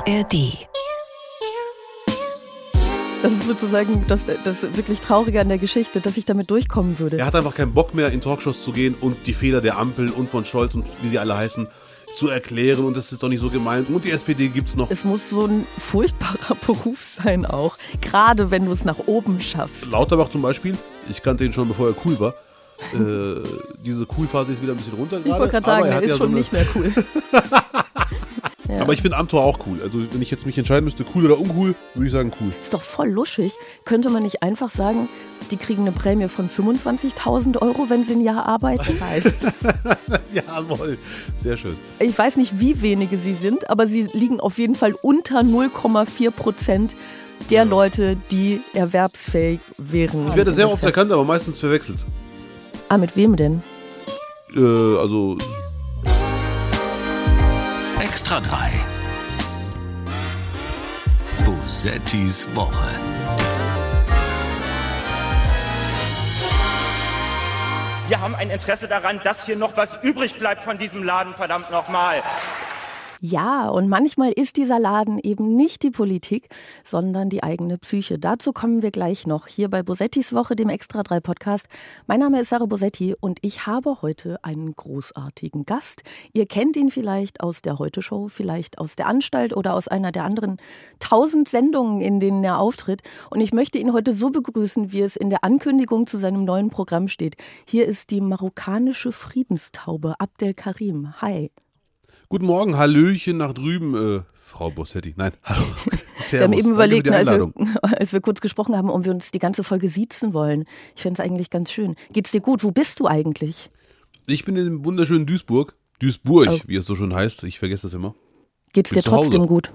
ARD. Das ist sozusagen das wirklich Traurige an der Geschichte, dass ich damit durchkommen würde. Er hat einfach keinen Bock mehr, in Talkshows zu gehen und die Fehler der Ampel und von Scholz und wie sie alle heißen, zu erklären. Und das ist doch nicht so gemeint. Und die SPD gibt's noch. Es muss so ein furchtbarer Beruf sein auch. Gerade wenn du es nach oben schaffst. Lauterbach zum Beispiel, ich kannte ihn schon, bevor er cool war. Diese Cool-Phase ist wieder ein bisschen runter gerade. Ich wollte gerade sagen, er ist schon nicht mehr cool. Ja. Aber ich finde Amthor auch cool. Also wenn ich jetzt mich entscheiden müsste, cool oder uncool, würde ich sagen cool. Ist doch voll luschig. Könnte man nicht einfach sagen, die kriegen eine Prämie von 25.000 €, wenn sie ein Jahr arbeiten? Jawohl, sehr schön. Ich weiß nicht, wie wenige sie sind, aber sie liegen auf jeden Fall unter 0,4% der Leute, die erwerbsfähig wären. Ich werde sehr oft erkannt, aber meistens verwechselt. Mit wem denn? Extra 3. Bosettis Woche. Wir haben ein Interesse daran, dass hier noch was übrig bleibt von diesem Laden, verdammt nochmal. Ja, und manchmal ist dieser Laden eben nicht die Politik, sondern die eigene Psyche. Dazu kommen wir gleich noch hier bei Bosettis Woche, dem Extra 3 Podcast. Mein Name ist Sarah Bosetti und ich habe heute einen großartigen Gast. Ihr kennt ihn vielleicht aus der Heute-Show, vielleicht aus der Anstalt oder aus einer der anderen 1000 Sendungen, in denen er auftritt. Und ich möchte ihn heute so begrüßen, wie es in der Ankündigung zu seinem neuen Programm steht. Hier ist die marokkanische Friedenstaube Abdel Karim. Hi. Guten Morgen, Hallöchen nach drüben, Frau Bosetti. Nein, hallo. Wir haben eben überlegt, als wir kurz gesprochen haben, ob wir uns die ganze Folge siezen wollen. Ich fände es eigentlich ganz schön. Geht's dir gut? Wo bist du eigentlich? Ich bin in dem wunderschönen Duisburg. Duisburg, wie es so schön heißt. Ich vergesse das immer. Geht's dir trotzdem gut?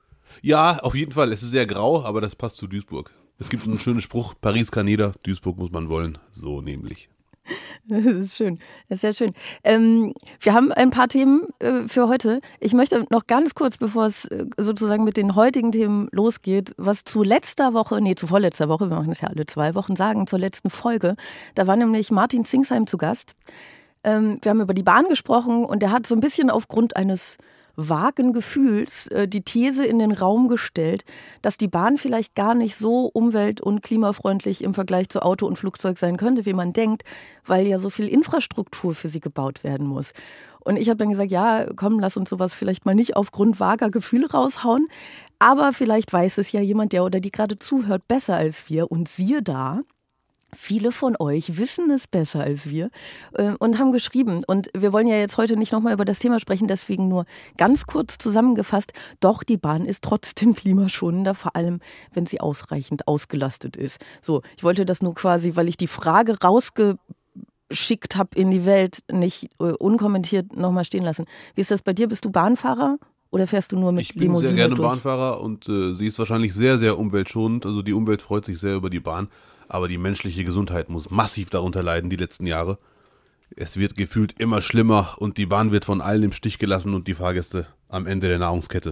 Ja, auf jeden Fall. Es ist sehr grau, aber das passt zu Duisburg. Es gibt einen schönen Spruch, Paris kann jeder, Duisburg muss man wollen. So nämlich. Das ist schön, das ist sehr schön. Wir haben ein paar Themen für heute. Ich möchte noch ganz kurz, bevor es sozusagen mit den heutigen Themen losgeht, was zu vorletzter Woche, wir machen das ja alle 2 Wochen, sagen, zur letzten Folge. Da war nämlich Martin Zingsheim zu Gast. Wir haben über die Bahn gesprochen und er hat so ein bisschen aufgrund eines vagen Gefühls die These in den Raum gestellt, dass die Bahn vielleicht gar nicht so umwelt- und klimafreundlich im Vergleich zu Auto und Flugzeug sein könnte, wie man denkt, weil ja so viel Infrastruktur für sie gebaut werden muss. Und ich habe dann gesagt, ja, komm, lass uns sowas vielleicht mal nicht aufgrund vager Gefühle raushauen, aber vielleicht weiß es ja jemand, der oder die gerade zuhört, besser als wir. Und siehe da, viele von euch wissen es besser als wir und haben geschrieben. Und wir wollen ja jetzt heute nicht nochmal über das Thema sprechen, deswegen nur ganz kurz zusammengefasst. Doch, die Bahn ist trotzdem klimaschonender, vor allem, wenn sie ausreichend ausgelastet ist. So, ich wollte das nur quasi, weil ich die Frage rausgeschickt habe in die Welt, nicht unkommentiert nochmal stehen lassen. Wie ist das bei dir? Bist du Bahnfahrer? Oder fährst du nur mit Limousine durch? Ich bin sehr gerne Bahnfahrer und sie ist wahrscheinlich sehr, sehr umweltschonend. Also die Umwelt freut sich sehr über die Bahn. Aber die menschliche Gesundheit muss massiv darunter leiden die letzten Jahre. Es wird gefühlt immer schlimmer und die Bahn wird von allen im Stich gelassen und die Fahrgäste am Ende der Nahrungskette.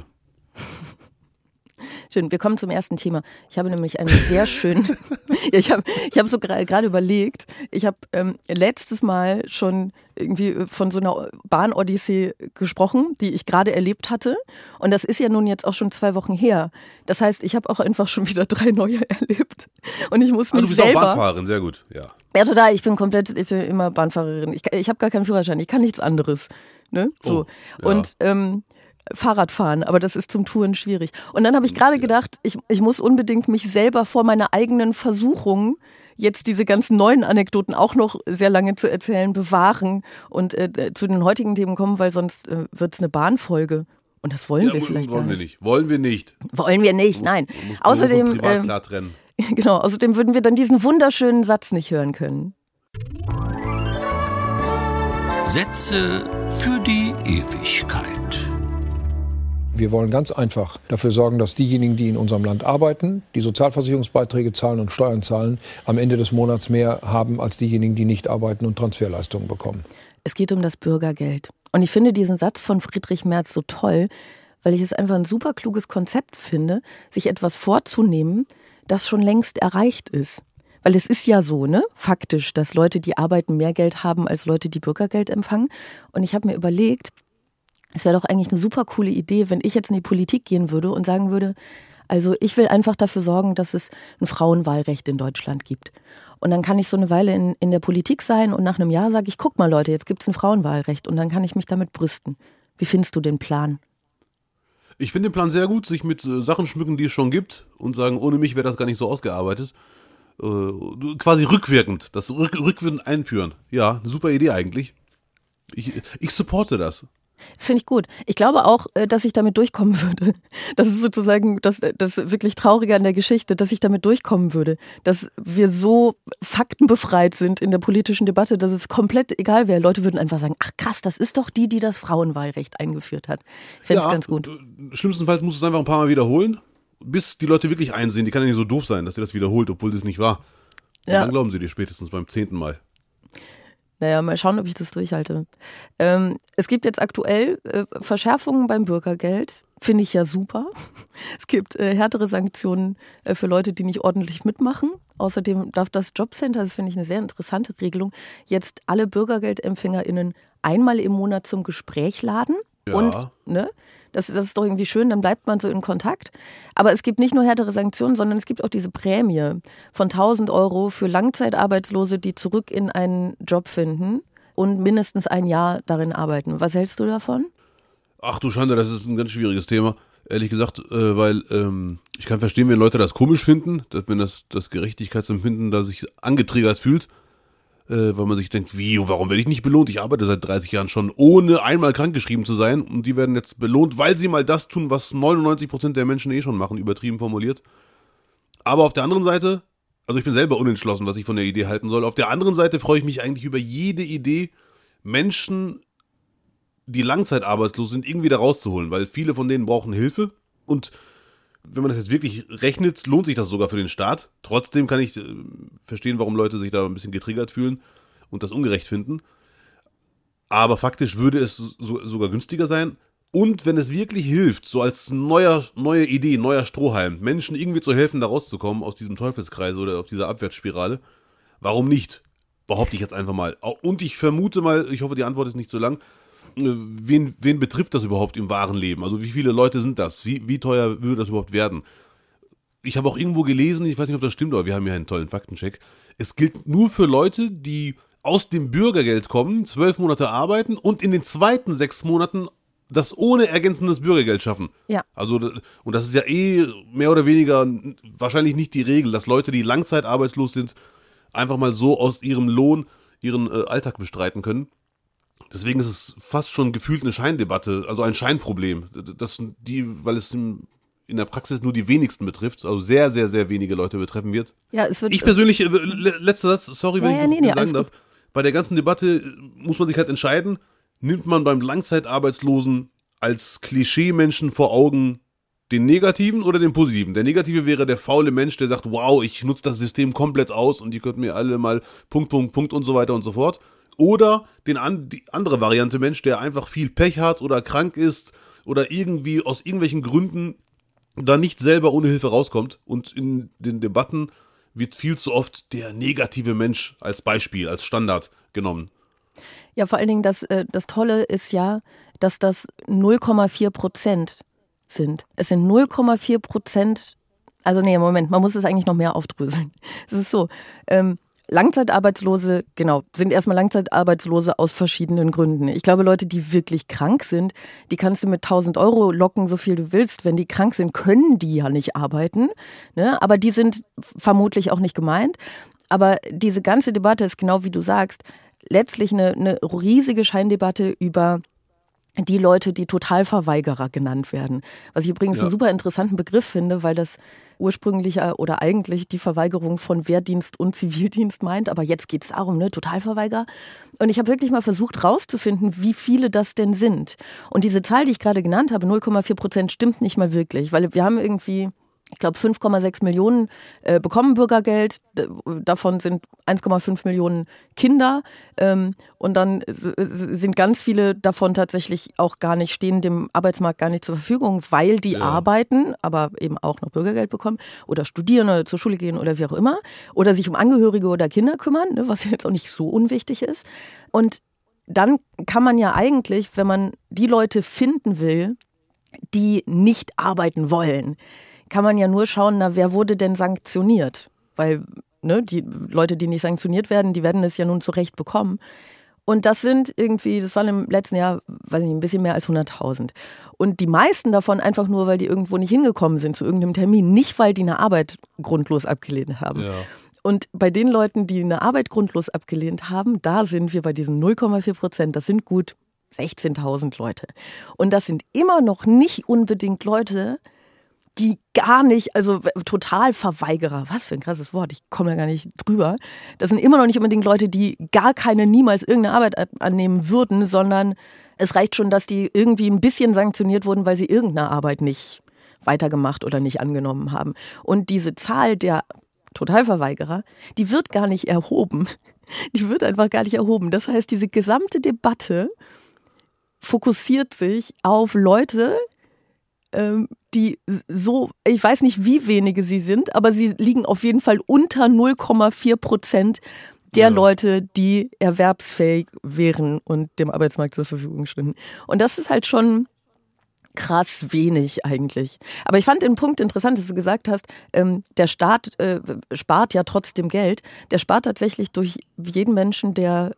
Schön, wir kommen zum ersten Thema. Ich habe nämlich einen sehr schönen, ich hab so gerade überlegt, ich habe letztes Mal schon irgendwie von so einer Bahn-Odyssee gesprochen, die ich gerade erlebt hatte. Und das ist ja nun jetzt auch schon 2 Wochen her. Das heißt, ich habe auch einfach schon wieder 3 neue erlebt. Und ich muss mich du bist selber... auch Bahnfahrerin, sehr gut, ja. Ja, total, ich bin immer Bahnfahrerin. Ich habe gar keinen Führerschein, ich kann nichts anderes. Ne? So. Oh, ja. Und Fahrradfahren, aber das ist zum Touren schwierig. Und dann habe ich gerade gedacht, ich muss unbedingt mich selber vor meiner eigenen Versuchung, jetzt diese ganzen neuen Anekdoten auch noch sehr lange zu erzählen, bewahren und zu den heutigen Themen kommen, weil sonst wird es eine Bahnfolge. Und das wollen wir vielleicht gar nicht. Wollen wir nicht. Wollen wir nicht, nein. Außerdem, privat klar trennen. Genau, außerdem würden wir dann diesen wunderschönen Satz nicht hören können. Sätze für die Ewigkeit. Wir wollen ganz einfach dafür sorgen, dass diejenigen, die in unserem Land arbeiten, die Sozialversicherungsbeiträge zahlen und Steuern zahlen, am Ende des Monats mehr haben als diejenigen, die nicht arbeiten und Transferleistungen bekommen. Es geht um das Bürgergeld. Und ich finde diesen Satz von Friedrich Merz so toll, weil ich es einfach ein super kluges Konzept finde, sich etwas vorzunehmen, das schon längst erreicht ist. Weil es ist ja so, ne, faktisch, dass Leute, die arbeiten, mehr Geld haben als Leute, die Bürgergeld empfangen. Und ich habe mir überlegt, es wäre doch eigentlich eine super coole Idee, wenn ich jetzt in die Politik gehen würde und sagen würde, also ich will einfach dafür sorgen, dass es ein Frauenwahlrecht in Deutschland gibt. Und dann kann ich so eine Weile in der Politik sein und nach einem Jahr sage ich, guck mal Leute, jetzt gibt es ein Frauenwahlrecht und dann kann ich mich damit brüsten. Wie findest du den Plan? Ich finde den Plan sehr gut, sich mit Sachen schmücken, die es schon gibt und sagen, ohne mich wäre das gar nicht so ausgearbeitet. Quasi rückwirkend, das rückwirkend einführen. Ja, eine super Idee eigentlich. Ich supporte das. Finde ich gut. Ich glaube auch, dass ich damit durchkommen würde. Das ist sozusagen das wirklich Traurige an der Geschichte, dass ich damit durchkommen würde. Dass wir so faktenbefreit sind in der politischen Debatte, dass es komplett egal wäre. Leute würden einfach sagen, ach krass, das ist doch die das Frauenwahlrecht eingeführt hat. Ich finde es ganz gut. Schlimmstenfalls musst du es einfach ein paar Mal wiederholen, bis die Leute wirklich einsehen. Die kann ja nicht so doof sein, dass sie das wiederholt, obwohl das nicht war. Und dann glauben sie dir spätestens beim 10. Mal. Naja, mal schauen, ob ich das durchhalte. Es gibt jetzt aktuell Verschärfungen beim Bürgergeld. Finde ich ja super. Es gibt härtere Sanktionen für Leute, die nicht ordentlich mitmachen. Außerdem darf das Jobcenter, das finde ich eine sehr interessante Regelung, jetzt alle BürgergeldempfängerInnen einmal im Monat zum Gespräch laden. Ja. Und, ne? Das ist doch irgendwie schön, dann bleibt man so in Kontakt. Aber es gibt nicht nur härtere Sanktionen, sondern es gibt auch diese Prämie von 1.000 € für Langzeitarbeitslose, die zurück in einen Job finden und mindestens ein Jahr darin arbeiten. Was hältst du davon? Ach du Schande, das ist ein ganz schwieriges Thema, ehrlich gesagt, weil ich kann verstehen, wenn Leute das komisch finden, wenn das Gerechtigkeitsempfinden da sich angetriggert fühlt, weil man sich denkt, warum werde ich nicht belohnt? Ich arbeite seit 30 Jahren schon, ohne einmal krankgeschrieben zu sein und die werden jetzt belohnt, weil sie mal das tun, was 99% der Menschen eh schon machen, übertrieben formuliert. Aber auf der anderen Seite, also ich bin selber unentschlossen, was ich von der Idee halten soll, auf der anderen Seite freue ich mich eigentlich über jede Idee, Menschen, die langzeitarbeitslos sind, irgendwie da rauszuholen, weil viele von denen brauchen Hilfe und wenn man das jetzt wirklich rechnet, lohnt sich das sogar für den Staat. Trotzdem kann ich verstehen, warum Leute sich da ein bisschen getriggert fühlen und das ungerecht finden. Aber faktisch würde es sogar günstiger sein. Und wenn es wirklich hilft, so als neue Idee, neuer Strohhalm, Menschen irgendwie zu helfen, da rauszukommen aus diesem Teufelskreis oder aus dieser Abwärtsspirale, warum nicht? Behaupte ich jetzt einfach mal. Und ich vermute mal, ich hoffe, die Antwort ist nicht so lang, wen betrifft das überhaupt im wahren Leben? Also wie viele Leute sind das? Wie teuer würde das überhaupt werden? Ich habe auch irgendwo gelesen, ich weiß nicht, ob das stimmt, aber wir haben hier einen tollen Faktencheck. Es gilt nur für Leute, die aus dem Bürgergeld kommen, 12 Monate arbeiten und in den zweiten 6 Monaten das ohne ergänzendes Bürgergeld schaffen. Ja. Also, und das ist ja mehr oder weniger wahrscheinlich nicht die Regel, dass Leute, die langzeitarbeitslos sind, einfach mal so aus ihrem Lohn ihren Alltag bestreiten können. Deswegen ist es fast schon gefühlt eine Scheindebatte, also ein Scheinproblem. Weil es in der Praxis nur die wenigsten betrifft, also sehr, sehr, sehr wenige Leute betreffen wird. Ja, es wird. Ich persönlich, letzter Satz, sorry, wenn ich sagen darf, bei der ganzen Debatte muss man sich halt entscheiden, nimmt man beim Langzeitarbeitslosen als Klischee-Menschen vor Augen den Negativen oder den Positiven? Der Negative wäre der faule Mensch, der sagt, wow, ich nutze das System komplett aus und die könnt mir alle mal Punkt und so weiter und so fort. Oder die andere Variante Mensch, der einfach viel Pech hat oder krank ist oder irgendwie aus irgendwelchen Gründen da nicht selber ohne Hilfe rauskommt. Und in den Debatten wird viel zu oft der negative Mensch als Beispiel, als Standard genommen. Ja, vor allen Dingen, das Tolle ist ja, dass das 0,4% sind. Es sind 0,4%, also nee, Moment, man muss es eigentlich noch mehr aufdröseln. Es ist so, Langzeitarbeitslose, genau, sind erstmal Langzeitarbeitslose aus verschiedenen Gründen. Ich glaube, Leute, die wirklich krank sind, die kannst du mit 1.000 € locken, so viel du willst. Wenn die krank sind, können die ja nicht arbeiten, ne? Aber die sind vermutlich auch nicht gemeint. Aber diese ganze Debatte ist genau wie du sagst, letztlich eine riesige Scheindebatte über die Leute, die Totalverweigerer genannt werden. Was ich übrigens einen super interessanten Begriff finde, weil das ursprünglich oder eigentlich die Verweigerung von Wehrdienst und Zivildienst meint. Aber jetzt geht es darum, ne, Totalverweigerer. Und ich habe wirklich mal versucht rauszufinden, wie viele das denn sind. Und diese Zahl, die ich gerade genannt habe, 0,4%, stimmt nicht mal wirklich. Weil wir haben irgendwie, ich glaube, 5,6 Millionen bekommen Bürgergeld. Davon sind 1,5 Millionen Kinder. Und dann sind ganz viele davon tatsächlich auch gar nicht, stehen dem Arbeitsmarkt gar nicht zur Verfügung, weil die arbeiten, aber eben auch noch Bürgergeld bekommen oder studieren oder zur Schule gehen oder wie auch immer. Oder sich um Angehörige oder Kinder kümmern, ne, was jetzt auch nicht so unwichtig ist. Und dann kann man ja eigentlich, wenn man die Leute finden will, die nicht arbeiten wollen, kann man ja nur schauen, na, wer wurde denn sanktioniert? Weil die Leute, die nicht sanktioniert werden, die werden es ja nun zurecht bekommen. Und das sind irgendwie, das waren im letzten Jahr, weiß ich nicht, ein bisschen mehr als 100.000. Und die meisten davon einfach nur, weil die irgendwo nicht hingekommen sind zu irgendeinem Termin, nicht weil die eine Arbeit grundlos abgelehnt haben. Ja. Und bei den Leuten, die eine Arbeit grundlos abgelehnt haben, da sind wir bei diesen 0,4%. Das sind gut 16.000 Leute. Und das sind immer noch nicht unbedingt Leute, die gar nicht, also Totalverweigerer, was für ein krasses Wort, ich komme da gar nicht drüber. Das sind immer noch nicht unbedingt Leute, die gar niemals irgendeine Arbeit annehmen würden, sondern es reicht schon, dass die irgendwie ein bisschen sanktioniert wurden, weil sie irgendeine Arbeit nicht weitergemacht oder nicht angenommen haben. Und diese Zahl der Totalverweigerer, die wird gar nicht erhoben. Die wird einfach gar nicht erhoben. Das heißt, diese gesamte Debatte fokussiert sich auf Leute, die so, ich weiß nicht, wie wenige sie sind, aber sie liegen auf jeden Fall unter 0,4% der Leute, die erwerbsfähig wären und dem Arbeitsmarkt zur Verfügung stünden. Und das ist halt schon krass wenig eigentlich. Aber ich fand den Punkt interessant, dass du gesagt hast, der Staat spart ja trotzdem Geld. Der spart tatsächlich durch jeden Menschen, der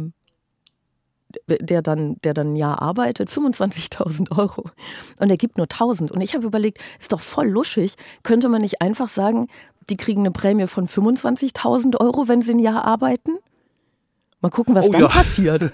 dann ein Jahr arbeitet, 25.000 Euro. Und er gibt nur 1.000. Und ich habe überlegt, ist doch voll luschig, könnte man nicht einfach sagen, die kriegen eine Prämie von 25.000 Euro, wenn sie ein Jahr arbeiten? Mal gucken, was dann passiert.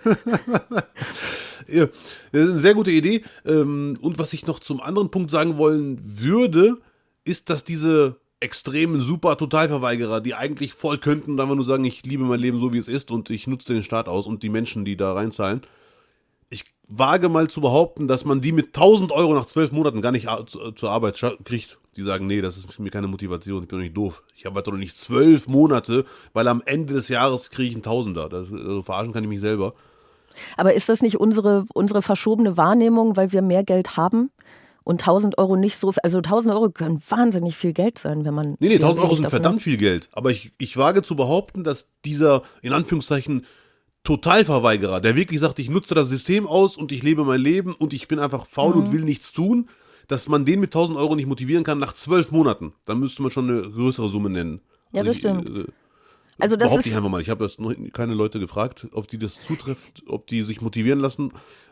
Ja, das ist eine sehr gute Idee. Und was ich noch zum anderen Punkt sagen wollen würde, ist, dass diese extremen Super-Totalverweigerer, die eigentlich voll könnten und einfach nur sagen, ich liebe mein Leben so, wie es ist und ich nutze den Staat aus und die Menschen, die da reinzahlen. Ich wage mal zu behaupten, dass man die mit 1.000 Euro nach 12 Monaten gar nicht zur Arbeit kriegt. Die sagen, nee, das ist mir keine Motivation, ich bin doch nicht doof. Ich arbeite doch nicht 12 Monate, weil am Ende des Jahres kriege ich einen Tausender. Verarschen kann ich mich selber. Aber ist das nicht unsere verschobene Wahrnehmung, weil wir mehr Geld haben? Und 1.000 Euro nicht so, also 1.000 Euro können wahnsinnig viel Geld sein, wenn man... Nee, 1.000 Euro sind verdammt viel Geld. Aber ich wage zu behaupten, dass dieser, in Anführungszeichen, Totalverweigerer, der wirklich sagt, ich nutze das System aus und ich lebe mein Leben und ich bin einfach faul und will nichts tun, dass man den mit 1.000 Euro nicht motivieren kann nach 12 Monaten. Dann müsste man schon eine größere Summe nennen. Ja, das stimmt. Also das behaupte ich einfach mal. Ich habe jetzt noch keine Leute gefragt, ob die das zutrifft, ob die sich motivieren lassen.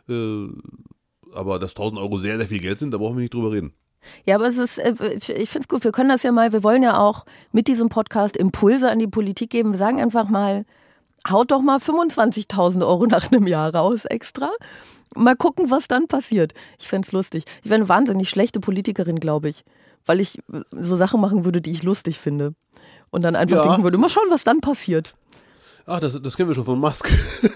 Aber dass 1.000 Euro sehr, sehr viel Geld sind, da brauchen wir nicht drüber reden. Ja, aber es ist, ich finde es gut, wir können das ja mal, wir wollen ja auch mit diesem Podcast Impulse an die Politik geben. Wir sagen einfach mal, haut doch mal 25.000 Euro nach einem Jahr raus extra. Mal gucken, was dann passiert. Ich fände es lustig. Ich wäre eine wahnsinnig schlechte Politikerin, glaube ich, weil ich so Sachen machen würde, die ich lustig finde. Und dann einfach denken würde, mal schauen, was dann passiert. Ach, das kennen wir schon von Musk.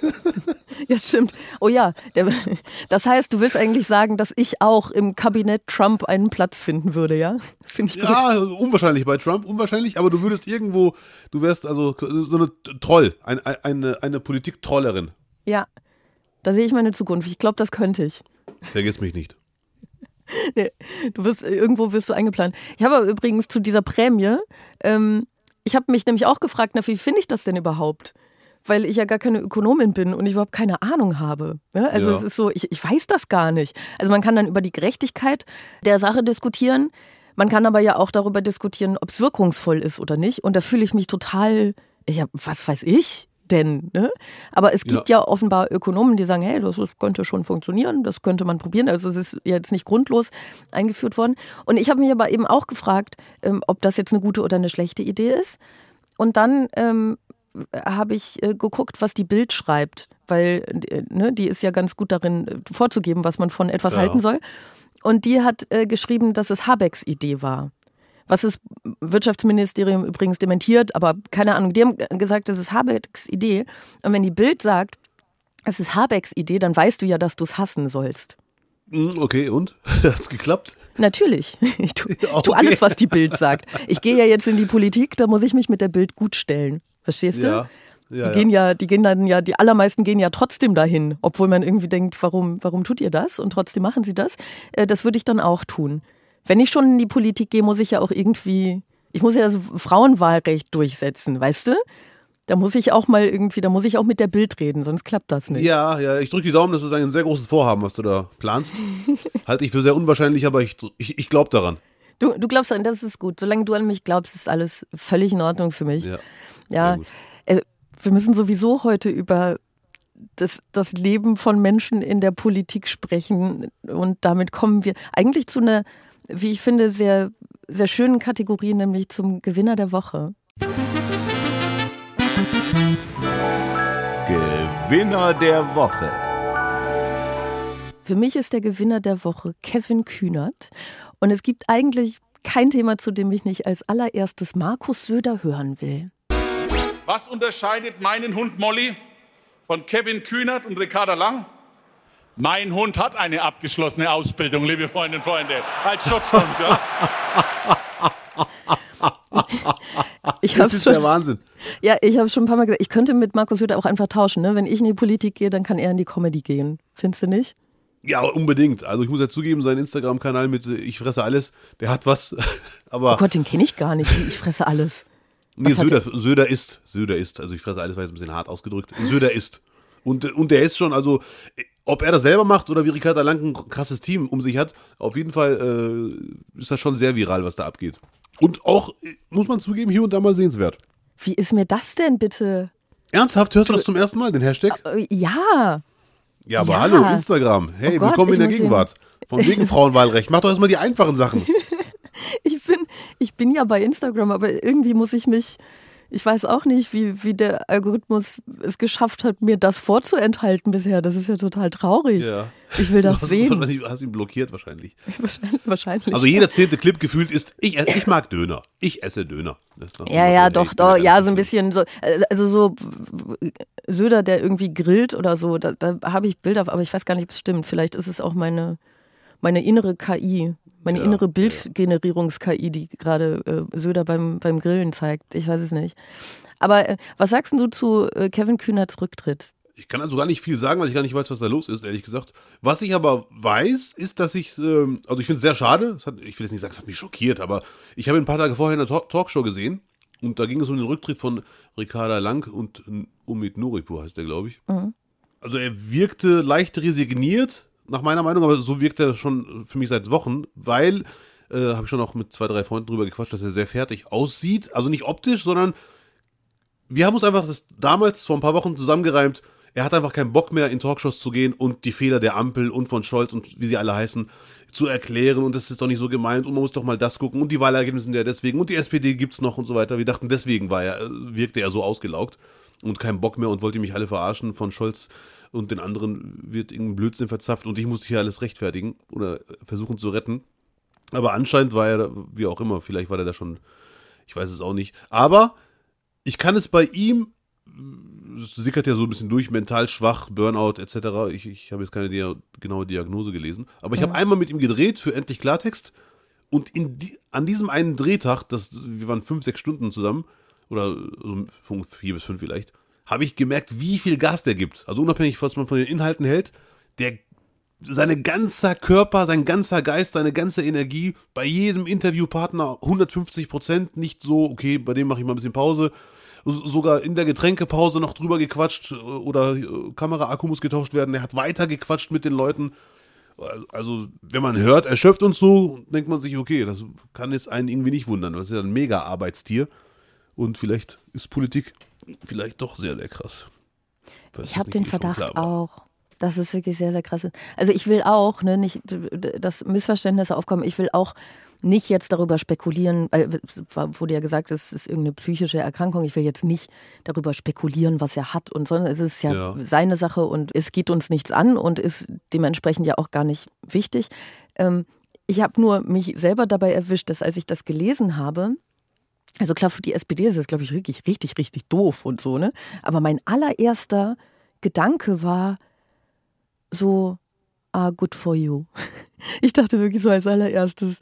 Ja, stimmt. Oh ja, das heißt, du willst eigentlich sagen, dass ich auch im Kabinett Trump einen Platz finden würde, ja? Finde ich gut. Ja, unwahrscheinlich bei Trump, unwahrscheinlich, aber du würdest irgendwo, du wärst also so eine Troll, eine Politik-Trollerin. Ja, da sehe ich meine Zukunft. Ich glaube, das könnte ich. Vergiss mich nicht. Nee, irgendwo wirst du eingeplant. Ich habe übrigens zu dieser Prämie, ich habe mich nämlich auch gefragt, na, wie finde ich das denn überhaupt? Weil ich ja gar keine Ökonomin bin und ich überhaupt keine Ahnung habe. Ja, also es ist so, ich weiß das gar nicht. Also man kann dann über die Gerechtigkeit der Sache diskutieren, man kann aber ja auch darüber diskutieren, ob es wirkungsvoll ist oder nicht. Und da fühle ich mich total, was weiß ich denn? Ne? Aber es gibt ja offenbar Ökonomen, die sagen, hey, das könnte schon funktionieren, das könnte man probieren. Also es ist jetzt nicht grundlos eingeführt worden. Und ich habe mich aber eben auch gefragt, ob das jetzt eine gute oder eine schlechte Idee ist. Und dann habe ich geguckt, was die Bild schreibt, weil die ist ja ganz gut darin vorzugeben, was man von etwas halten soll. Und die hat geschrieben, dass es Habecks Idee war. Was das Wirtschaftsministerium übrigens dementiert, aber keine Ahnung, die haben gesagt, das ist Habecks Idee. Und wenn die Bild sagt, es ist Habecks Idee, dann weißt du ja, dass du es hassen sollst. Okay, und? Hat's geklappt? Natürlich. Ich tue alles, was die Bild sagt. Ich gehe ja jetzt in die Politik, da muss ich mich mit der Bild gut stellen. Verstehst du? Ja, die allermeisten gehen ja trotzdem dahin, obwohl man irgendwie denkt, warum tut ihr das? Und trotzdem machen sie das. Das würde ich dann auch tun. Wenn ich schon in die Politik gehe, muss ich ja auch irgendwie, ich muss ja das Frauenwahlrecht durchsetzen, weißt du? Da muss ich auch mit der Bild reden, sonst klappt das nicht. Ja, ich drücke die Daumen, das ist ein sehr großes Vorhaben, was du da planst. Halte ich für sehr unwahrscheinlich, aber ich glaube daran. Du glaubst daran, das ist gut. Solange du an mich glaubst, ist alles völlig in Ordnung für mich. Ja. Wir müssen sowieso heute über das Leben von Menschen in der Politik sprechen. Und damit kommen wir eigentlich zu einer, wie ich finde, sehr, sehr schönen Kategorie, nämlich zum Gewinner der Woche. Gewinner der Woche. Für mich ist der Gewinner der Woche Kevin Kühnert. Und es gibt eigentlich kein Thema, zu dem ich nicht als allererstes Markus Söder hören will. Was unterscheidet meinen Hund Molly von Kevin Kühnert und Ricarda Lang? Mein Hund hat eine abgeschlossene Ausbildung, liebe Freundinnen und Freunde, als Schutzhund. Ja. Das ist der Wahnsinn. Ja, ich habe schon ein paar Mal gesagt, ich könnte mit Markus Söder auch einfach tauschen. Ne? Wenn ich in die Politik gehe, dann kann er in die Comedy gehen. Findest du nicht? Ja, unbedingt. Also ich muss ja zugeben, sein Instagram-Kanal mit Ich fresse alles, der hat was. Aber oh Gott, den kenne ich gar nicht. Ich fresse alles. Nee, Söder isst. Also ich fresse alles, war jetzt ein bisschen hart ausgedrückt. Söder isst. Und der ist schon, also ob er das selber macht oder wie Ricarda Lang ein krasses Team um sich hat, auf jeden Fall ist das schon sehr viral, was da abgeht. Und auch, muss man zugeben, hier und da mal sehenswert. Wie ist mir das denn bitte? Ernsthaft, hörst du das zum ersten Mal, den Hashtag? Ja. Ja, aber hallo, Instagram. Hey, Gott, willkommen in der Gegenwart. Von wegen Frauenwahlrecht. Mach doch erstmal die einfachen Sachen. Ich bin ja bei Instagram, aber irgendwie muss ich mich, ich weiß auch nicht, wie der Algorithmus es geschafft hat, mir das vorzuenthalten bisher. Das ist ja total traurig. Ja. Ich will das sehen. Du hast ihn blockiert wahrscheinlich. Wahrscheinlich. Also jeder 10. Clip gefühlt ist, ich mag Döner. Ich esse Döner. Doch, ja, so ein bisschen so, also so Söder, der irgendwie grillt oder so, da habe ich Bilder, aber ich weiß gar nicht, ob es stimmt. Vielleicht ist es auch meine innere KI, innere Bildgenerierungs-KI, die gerade Söder beim Grillen zeigt. Ich weiß es nicht. Aber was sagst du zu Kevin Kühnerts Rücktritt? Ich kann also gar nicht viel sagen, weil ich gar nicht weiß, was da los ist, ehrlich gesagt. Was ich aber weiß, ist, dass ich finde es sehr schade, ich will jetzt nicht sagen, es hat mich schockiert, aber ich habe ein paar Tage vorher eine Talkshow gesehen und da ging es um den Rücktritt von Ricarda Lang und Umit Nuripur heißt der, glaube ich. Mhm. Also er wirkte leicht resigniert, nach meiner Meinung, aber so wirkt er schon für mich seit Wochen, weil, habe ich schon auch mit 2, 3 Freunden drüber gequatscht, dass er sehr fertig aussieht, also nicht optisch, sondern wir haben uns einfach das damals vor ein paar Wochen zusammengereimt. Er hat einfach keinen Bock mehr, in Talkshows zu gehen und die Fehler der Ampel und von Scholz und wie sie alle heißen, zu erklären und das ist doch nicht so gemeint und man muss doch mal das gucken und die Wahlergebnisse sind ja deswegen und die SPD gibt's noch und so weiter. Wir dachten, deswegen wirkte er so ausgelaugt und keinen Bock mehr und wollte mich alle verarschen. Von Scholz und den anderen wird irgendein Blödsinn verzapft und ich musste hier alles rechtfertigen oder versuchen zu retten. Aber anscheinend war er, wie auch immer, vielleicht war er da schon, ich weiß es auch nicht. Aber ich kann es bei ihm, es sickert ja so ein bisschen durch, mental schwach, Burnout etc. Ich habe jetzt keine genaue Diagnose gelesen, aber ich habe einmal mit ihm gedreht für Endlich Klartext und an diesem einen Drehtag, wir waren 5, 6 Stunden zusammen oder so 4 bis 5 vielleicht, habe ich gemerkt, wie viel Gas der gibt. Also unabhängig, was man von den Inhalten hält, sein ganzer Körper, sein ganzer Geist, seine ganze Energie, bei jedem Interviewpartner 150%, nicht so, okay, bei dem mache ich mal ein bisschen Pause, sogar in der Getränkepause noch drüber gequatscht oder Kameraakku muss getauscht werden, er hat weiter gequatscht mit den Leuten. Also, wenn man hört, erschöpft uns so, denkt man sich, okay, das kann jetzt einen irgendwie nicht wundern, das ist ja ein Mega-Arbeitstier und vielleicht ist Politik vielleicht doch sehr, sehr krass. Ich habe den Verdacht auch. Das ist wirklich sehr, sehr krass. Also ich will auch, nicht, dass Missverständnisse aufkommen, ich will auch nicht jetzt darüber spekulieren, wurde ja gesagt, es ist irgendeine psychische Erkrankung, ich will jetzt nicht darüber spekulieren, was er hat und so, es ist ja seine Sache und es geht uns nichts an und ist dementsprechend ja auch gar nicht wichtig. Ich habe nur mich selber dabei erwischt, dass als ich das gelesen habe, also klar, für die SPD ist das, glaube ich, richtig, richtig, richtig doof und so, ne? Aber mein allererster Gedanke war so, good for you. Ich dachte wirklich so als allererstes,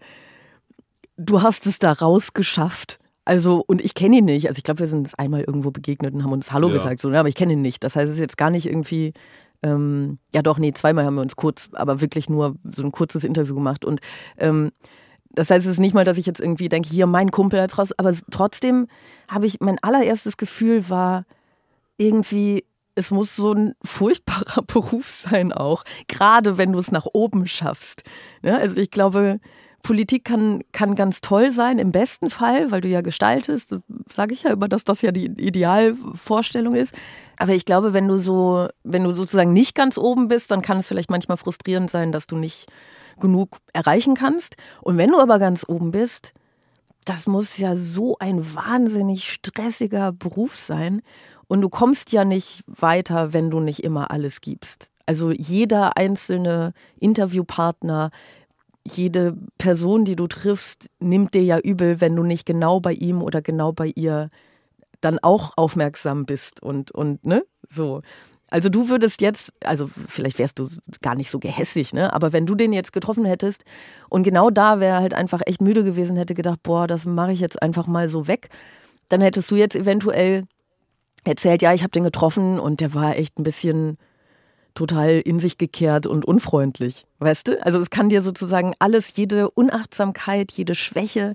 du hast es da rausgeschafft. Also, und ich kenne ihn nicht. Also ich glaube, wir sind uns einmal irgendwo begegnet und haben uns Hallo gesagt, so, ne? Aber ich kenne ihn nicht. Das heißt, es ist jetzt gar nicht irgendwie, zweimal haben wir uns kurz, aber wirklich nur so ein kurzes Interview gemacht. Und Das heißt, es ist nicht mal, dass ich jetzt irgendwie denke, hier, mein Kumpel hat's raus, aber trotzdem habe ich, mein allererstes Gefühl war irgendwie, es muss so ein furchtbarer Beruf sein auch, gerade wenn du es nach oben schaffst. Ja, also ich glaube, Politik kann ganz toll sein, im besten Fall, weil du ja gestaltest, sage ich ja immer, dass das ja die Idealvorstellung ist. Aber ich glaube, wenn du sozusagen nicht ganz oben bist, dann kann es vielleicht manchmal frustrierend sein, dass du nicht genug erreichen kannst. Und wenn du aber ganz oben bist, das muss ja so ein wahnsinnig stressiger Beruf sein. Und du kommst ja nicht weiter, wenn du nicht immer alles gibst. Also jeder einzelne Interviewpartner, jede Person, die du triffst, nimmt dir ja übel, wenn du nicht genau bei ihm oder genau bei ihr dann auch aufmerksam bist und ne, so. Also du würdest jetzt, also vielleicht wärst du gar nicht so gehässig, ne, aber wenn du den jetzt getroffen hättest und genau da wäre halt einfach echt müde gewesen, hätte gedacht, boah, das mache ich jetzt einfach mal so weg, dann hättest du jetzt eventuell erzählt, ja, ich habe den getroffen und der war echt ein bisschen total in sich gekehrt und unfreundlich, weißt du? Also es kann dir sozusagen alles, jede Unachtsamkeit, jede Schwäche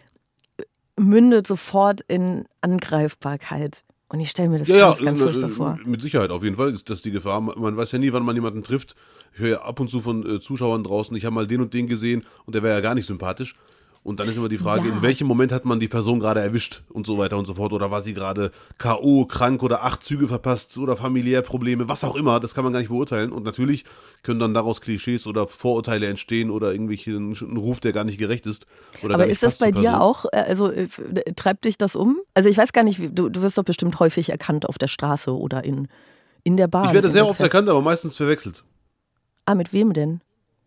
mündet sofort in Angreifbarkeit. Und ich stelle mir das ganz furchtbar vor. Mit Sicherheit auf jeden Fall ist das die Gefahr. Man weiß ja nie, wann man jemanden trifft. Ich höre ja ab und zu von Zuschauern draußen, ich habe mal den und den gesehen und der wäre ja gar nicht sympathisch. Und dann ist immer die Frage, in welchem Moment hat man die Person gerade erwischt und so weiter und so fort. Oder war sie gerade K.O., krank oder 8 Züge verpasst oder familiär Probleme, was auch immer. Das kann man gar nicht beurteilen. Und natürlich können dann daraus Klischees oder Vorurteile entstehen oder ein Ruf, der gar nicht gerecht ist. Oder aber ist das bei dir auch, also treibt dich das um? Also ich weiß gar nicht, du wirst doch bestimmt häufig erkannt auf der Straße oder in der Bahn. Ich werde sehr oft erkannt, aber meistens verwechselt. Ah, mit wem denn?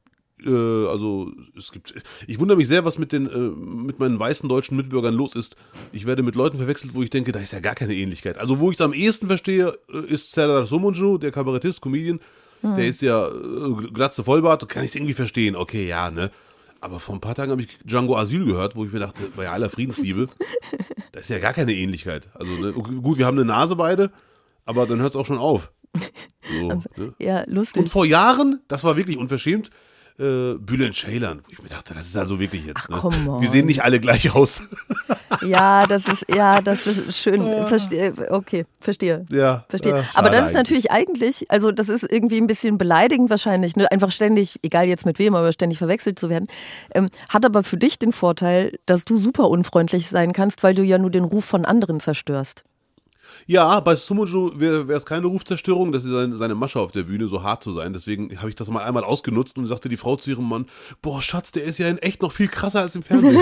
Also ich wundere mich sehr, was mit meinen weißen deutschen Mitbürgern los ist. Ich werde mit Leuten verwechselt, wo ich denke, da ist ja gar keine Ähnlichkeit. Also wo ich es am ehesten verstehe, ist Serdar Somuncu, der Kabarettist, Comedian. Der ist ja Glatze Vollbart, da kann ich es irgendwie verstehen. Okay, ja, ne. Aber vor ein paar Tagen habe ich Django Asyl gehört, wo ich mir dachte, bei aller Friedensliebe, da ist ja gar keine Ähnlichkeit. Also ne, gut, wir haben eine Nase beide, aber dann hört es auch schon auf. So, also, ne? Ja, lustig. Und vor Jahren, das war wirklich unverschämt, Bülent Ceylan, wo ich mir dachte, das ist also wirklich jetzt. Ach, ne? Wir sehen nicht alle gleich aus. Ja, das ist schön. Verstehe. Ja, verstehe. Aber dann ist natürlich eigentlich, also das ist irgendwie ein bisschen beleidigend wahrscheinlich, ne? Einfach ständig, egal jetzt mit wem, aber ständig verwechselt zu werden. Hat aber für dich den Vorteil, dass du super unfreundlich sein kannst, weil du ja nur den Ruf von anderen zerstörst. Ja, bei Somuncu wäre es keine Rufzerstörung, das ist seine Masche auf der Bühne, so hart zu sein. Deswegen habe ich das mal einmal ausgenutzt und sagte die Frau zu ihrem Mann, boah Schatz, der ist ja in echt noch viel krasser als im Fernsehen.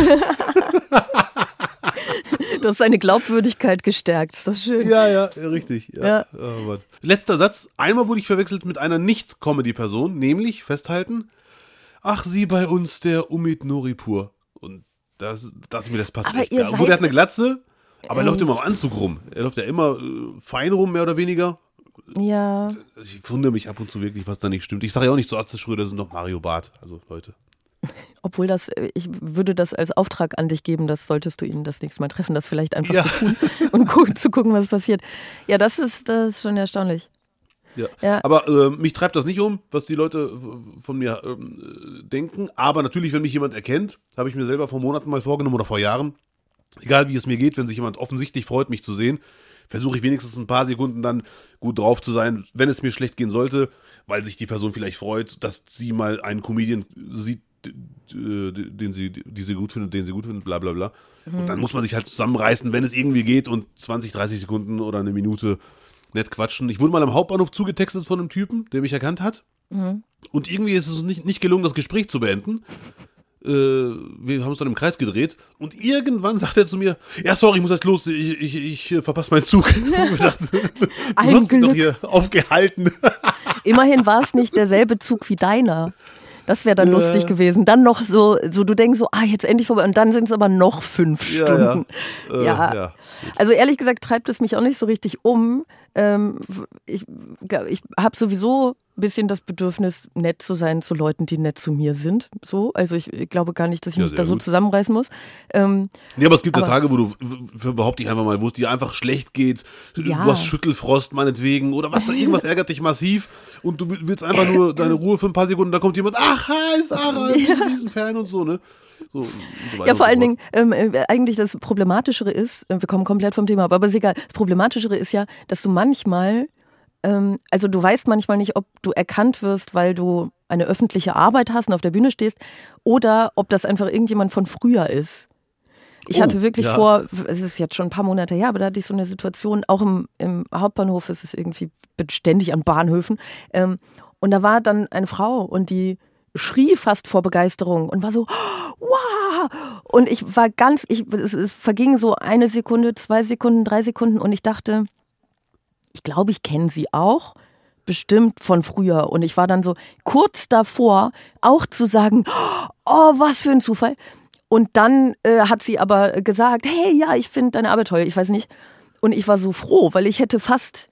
Du hast seine Glaubwürdigkeit gestärkt, ist das schön. Ja, richtig. Ja. Ja. Letzter Satz, einmal wurde ich verwechselt mit einer Nicht-Comedy-Person, nämlich, festhalten, ach, sie bei uns, der Umid Noripur. Und das dachte mir, das passt aber echt. Ihr Gut, er hat eine Glatze, aber er läuft immer im Anzug rum. Er läuft ja immer fein rum, mehr oder weniger. Ja. Ich wundere mich ab und zu wirklich, was da nicht stimmt. Ich sage ja auch nicht zu Atze Schröder, das ist noch Mario Barth. Also, Leute. Obwohl ich würde das als Auftrag an dich geben, das solltest du ihn das nächste Mal treffen, das vielleicht einfach zu tun und zu gucken, was passiert. Ja, das ist schon erstaunlich. Ja. Aber mich treibt das nicht um, was die Leute von mir denken. Aber natürlich, wenn mich jemand erkennt, habe ich mir selber vor Monaten mal vorgenommen oder vor Jahren, egal wie es mir geht, wenn sich jemand offensichtlich freut, mich zu sehen, versuche ich wenigstens ein paar Sekunden dann gut drauf zu sein, wenn es mir schlecht gehen sollte, weil sich die Person vielleicht freut, dass sie mal einen Comedian sieht, den sie gut findet, bla bla bla. Und dann muss man sich halt zusammenreißen, wenn es irgendwie geht und 20, 30 Sekunden oder eine Minute nett quatschen. Ich wurde mal am Hauptbahnhof zugetextet von einem Typen, der mich erkannt hat. Und irgendwie ist es uns nicht gelungen, das Gespräch zu beenden. Wir haben uns dann im Kreis gedreht und irgendwann sagt er zu mir, ja sorry, ich muss jetzt los, ich verpasse meinen Zug. Ich dachte, du hast mich doch hier aufgehalten. Immerhin war es nicht derselbe Zug wie deiner. Das wäre dann lustig gewesen. Dann noch so du denkst so, jetzt endlich vorbei und dann sind es aber noch 5 Stunden. Ja. Also ehrlich gesagt treibt es mich auch nicht so richtig um. Ich habe sowieso ein bisschen das Bedürfnis, nett zu sein zu Leuten, die nett zu mir sind. So, also ich glaube gar nicht, dass ich mich da so zusammenreißen muss. Nee, aber es gibt ja Tage, wo du, behaupte ich einfach mal, wo es dir einfach schlecht geht, du hast Schüttelfrost meinetwegen oder irgendwas ärgert dich massiv und du willst einfach nur deine Ruhe für ein paar Sekunden, da kommt jemand, ach, hi, Sarah, ich bin ein Riesenfan und so, ne? So, und so weiter ja, vor allen Dingen, eigentlich das Problematischere ist, wir kommen komplett vom Thema ab, aber ist egal, das Problematischere ist ja, dass du manchmal, also du weißt manchmal nicht, ob du erkannt wirst, weil du eine öffentliche Arbeit hast und auf der Bühne stehst oder ob das einfach irgendjemand von früher ist. Ich hatte wirklich vor, es ist jetzt schon ein paar Monate her, aber da hatte ich so eine Situation, auch im Hauptbahnhof ist es irgendwie ständig an Bahnhöfen und da war dann eine Frau und die schrie fast vor Begeisterung und war so, wow! Und ich war es verging so 1 Sekunde, 2 Sekunden, 3 Sekunden und ich dachte, ich glaube, ich kenne sie auch, bestimmt von früher. Und ich war dann so kurz davor, auch zu sagen, oh, was für ein Zufall. Und dann hat sie aber gesagt, hey, ja, ich finde deine Arbeit toll, ich weiß nicht. Und ich war so froh, weil ich hätte fast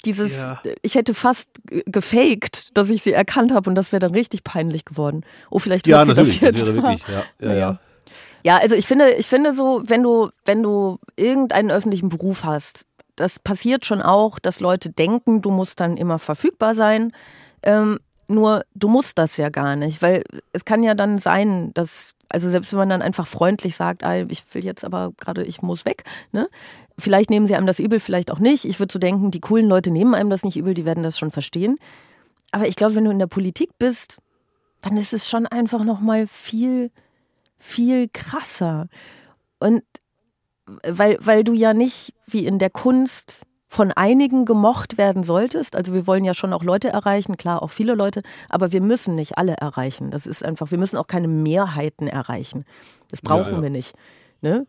gefaked, dass ich sie erkannt habe und das wäre dann richtig peinlich geworden. Oh, vielleicht hört sie das jetzt. Das wäre wirklich, ja. Ja, also ich finde so, wenn du irgendeinen öffentlichen Beruf hast, das passiert schon auch, dass Leute denken, du musst dann immer verfügbar sein. Nur du musst das ja gar nicht, weil es kann ja dann sein, dass, also selbst wenn man dann einfach freundlich sagt, ich will jetzt aber gerade, ich muss weg, ne? Vielleicht nehmen sie einem das übel, vielleicht auch nicht. Ich würde so denken, die coolen Leute nehmen einem das nicht übel, die werden das schon verstehen. Aber ich glaube, wenn du in der Politik bist, dann ist es schon einfach nochmal viel, viel krasser. Und weil du ja nicht wie in der Kunst von einigen gemocht werden solltest. Also wir wollen ja schon auch Leute erreichen, klar, auch viele Leute, aber wir müssen nicht alle erreichen. Das ist einfach, wir müssen auch keine Mehrheiten erreichen. Das brauchen wir nicht. Ne?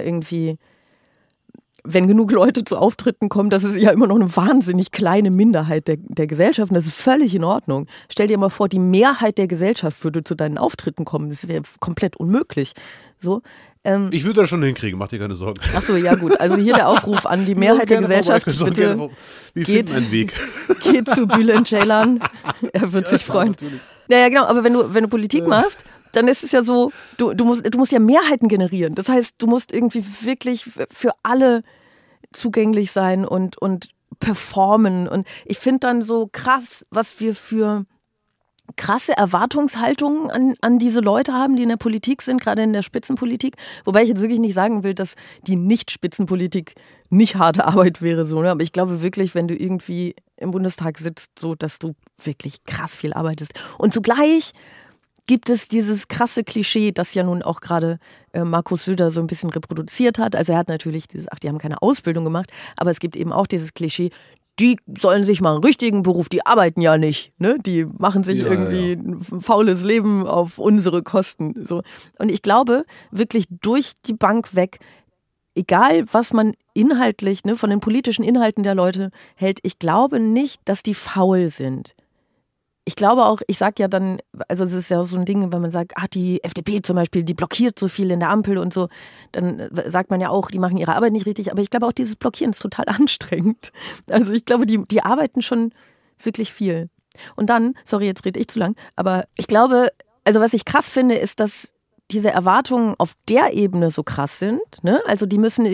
Wenn genug Leute zu Auftritten kommen, das ist ja immer noch eine wahnsinnig kleine Minderheit der Gesellschaft und das ist völlig in Ordnung. Stell dir mal vor, die Mehrheit der Gesellschaft würde zu deinen Auftritten kommen. Das wäre komplett unmöglich. So, ich würde das schon hinkriegen, mach dir keine Sorgen. Achso, ja gut. Also hier der Aufruf an die Mehrheit der Gesellschaft. Bitte finden einen Weg. Geht zu Bülent Ceylan. Er wird sich freuen. Natürlich. Ja, genau. Aber wenn du Politik machst, dann ist es ja so, du musst ja Mehrheiten generieren. Das heißt, du musst irgendwie wirklich für alle zugänglich sein und performen. Und ich finde dann so krass, was wir für krasse Erwartungshaltungen an diese Leute haben, die in der Politik sind, gerade in der Spitzenpolitik. Wobei ich jetzt wirklich nicht sagen will, dass die Nicht-Spitzenpolitik nicht harte Arbeit wäre, so, ne? Aber ich glaube wirklich, wenn du irgendwie im Bundestag sitzt, so, dass du wirklich krass viel arbeitest. Und zugleich gibt es dieses krasse Klischee, das ja nun auch gerade Markus Söder so ein bisschen reproduziert hat. Also er hat natürlich die haben keine Ausbildung gemacht, aber es gibt eben auch dieses Klischee, die sollen sich mal einen richtigen Beruf, die arbeiten ja nicht, ne? Die machen sich ein faules Leben auf unsere Kosten. So. Und ich glaube, wirklich durch die Bank weg, egal was man inhaltlich, ne, von den politischen Inhalten der Leute hält, ich glaube nicht, dass die faul sind. Ich glaube auch, ich sage ja dann, also es ist ja so ein Ding, wenn man sagt, die FDP zum Beispiel, die blockiert so viel in der Ampel und so, dann sagt man ja auch, die machen ihre Arbeit nicht richtig, aber ich glaube auch, dieses Blockieren ist total anstrengend. Also ich glaube, die arbeiten schon wirklich viel. Und dann, sorry, jetzt rede ich zu lang, aber ich glaube, also was ich krass finde, ist, dass diese Erwartungen auf der Ebene so krass sind, ne? Also die müssen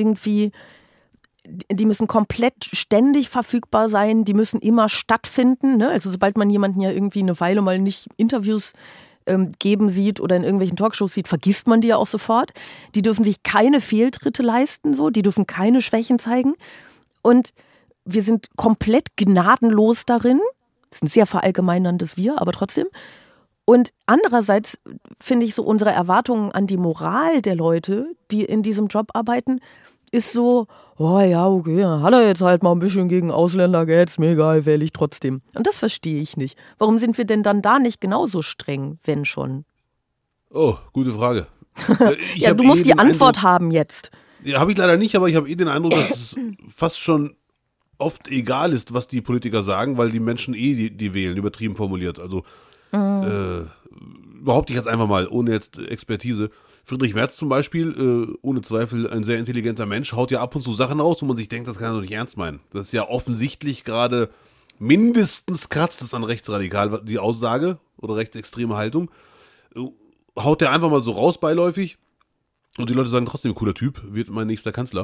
komplett ständig verfügbar sein, die müssen immer stattfinden, ne? Also sobald man jemanden ja irgendwie eine Weile mal nicht Interviews geben sieht oder in irgendwelchen Talkshows sieht, vergisst man die ja auch sofort. Die dürfen sich keine Fehltritte leisten, so, die dürfen keine Schwächen zeigen und wir sind komplett gnadenlos darin. Das ist ein sehr verallgemeinerndes Wir, aber trotzdem. Und andererseits finde ich so unsere Erwartungen an die Moral der Leute, die in diesem Job arbeiten, ist so, oh ja, okay, hat er jetzt halt mal ein bisschen gegen Ausländer gehetzt, mir egal, wähle ich trotzdem. Und das verstehe ich nicht. Warum sind wir denn dann da nicht genauso streng, wenn schon? Oh, gute Frage. Ja, du musst die Antwort haben jetzt. Ja, habe ich leider nicht, aber ich habe den Eindruck, dass es fast schon oft egal ist, was die Politiker sagen, weil die Menschen die wählen, übertrieben formuliert. Also behaupte ich jetzt einfach mal, ohne jetzt Expertise. Friedrich Merz zum Beispiel, ohne Zweifel ein sehr intelligenter Mensch, haut ja ab und zu Sachen raus, wo man sich denkt, das kann er doch nicht ernst meinen. Das ist ja offensichtlich gerade mindestens kratzt es an rechtsradikal, die Aussage oder rechtsextreme Haltung. Haut der einfach mal so raus beiläufig und die Leute sagen trotzdem, cooler Typ, wird mein nächster Kanzler.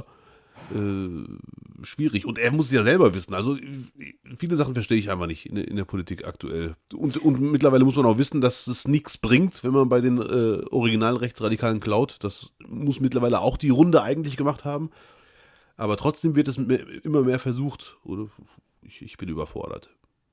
Schwierig. Und er muss es ja selber wissen. Also viele Sachen verstehe ich einfach nicht in der Politik aktuell. Und mittlerweile muss man auch wissen, dass es nichts bringt, wenn man bei den Original-Rechtsradikalen klaut. Das muss mittlerweile auch die Runde eigentlich gemacht haben. Aber trotzdem wird es immer mehr versucht. Oder ich bin überfordert.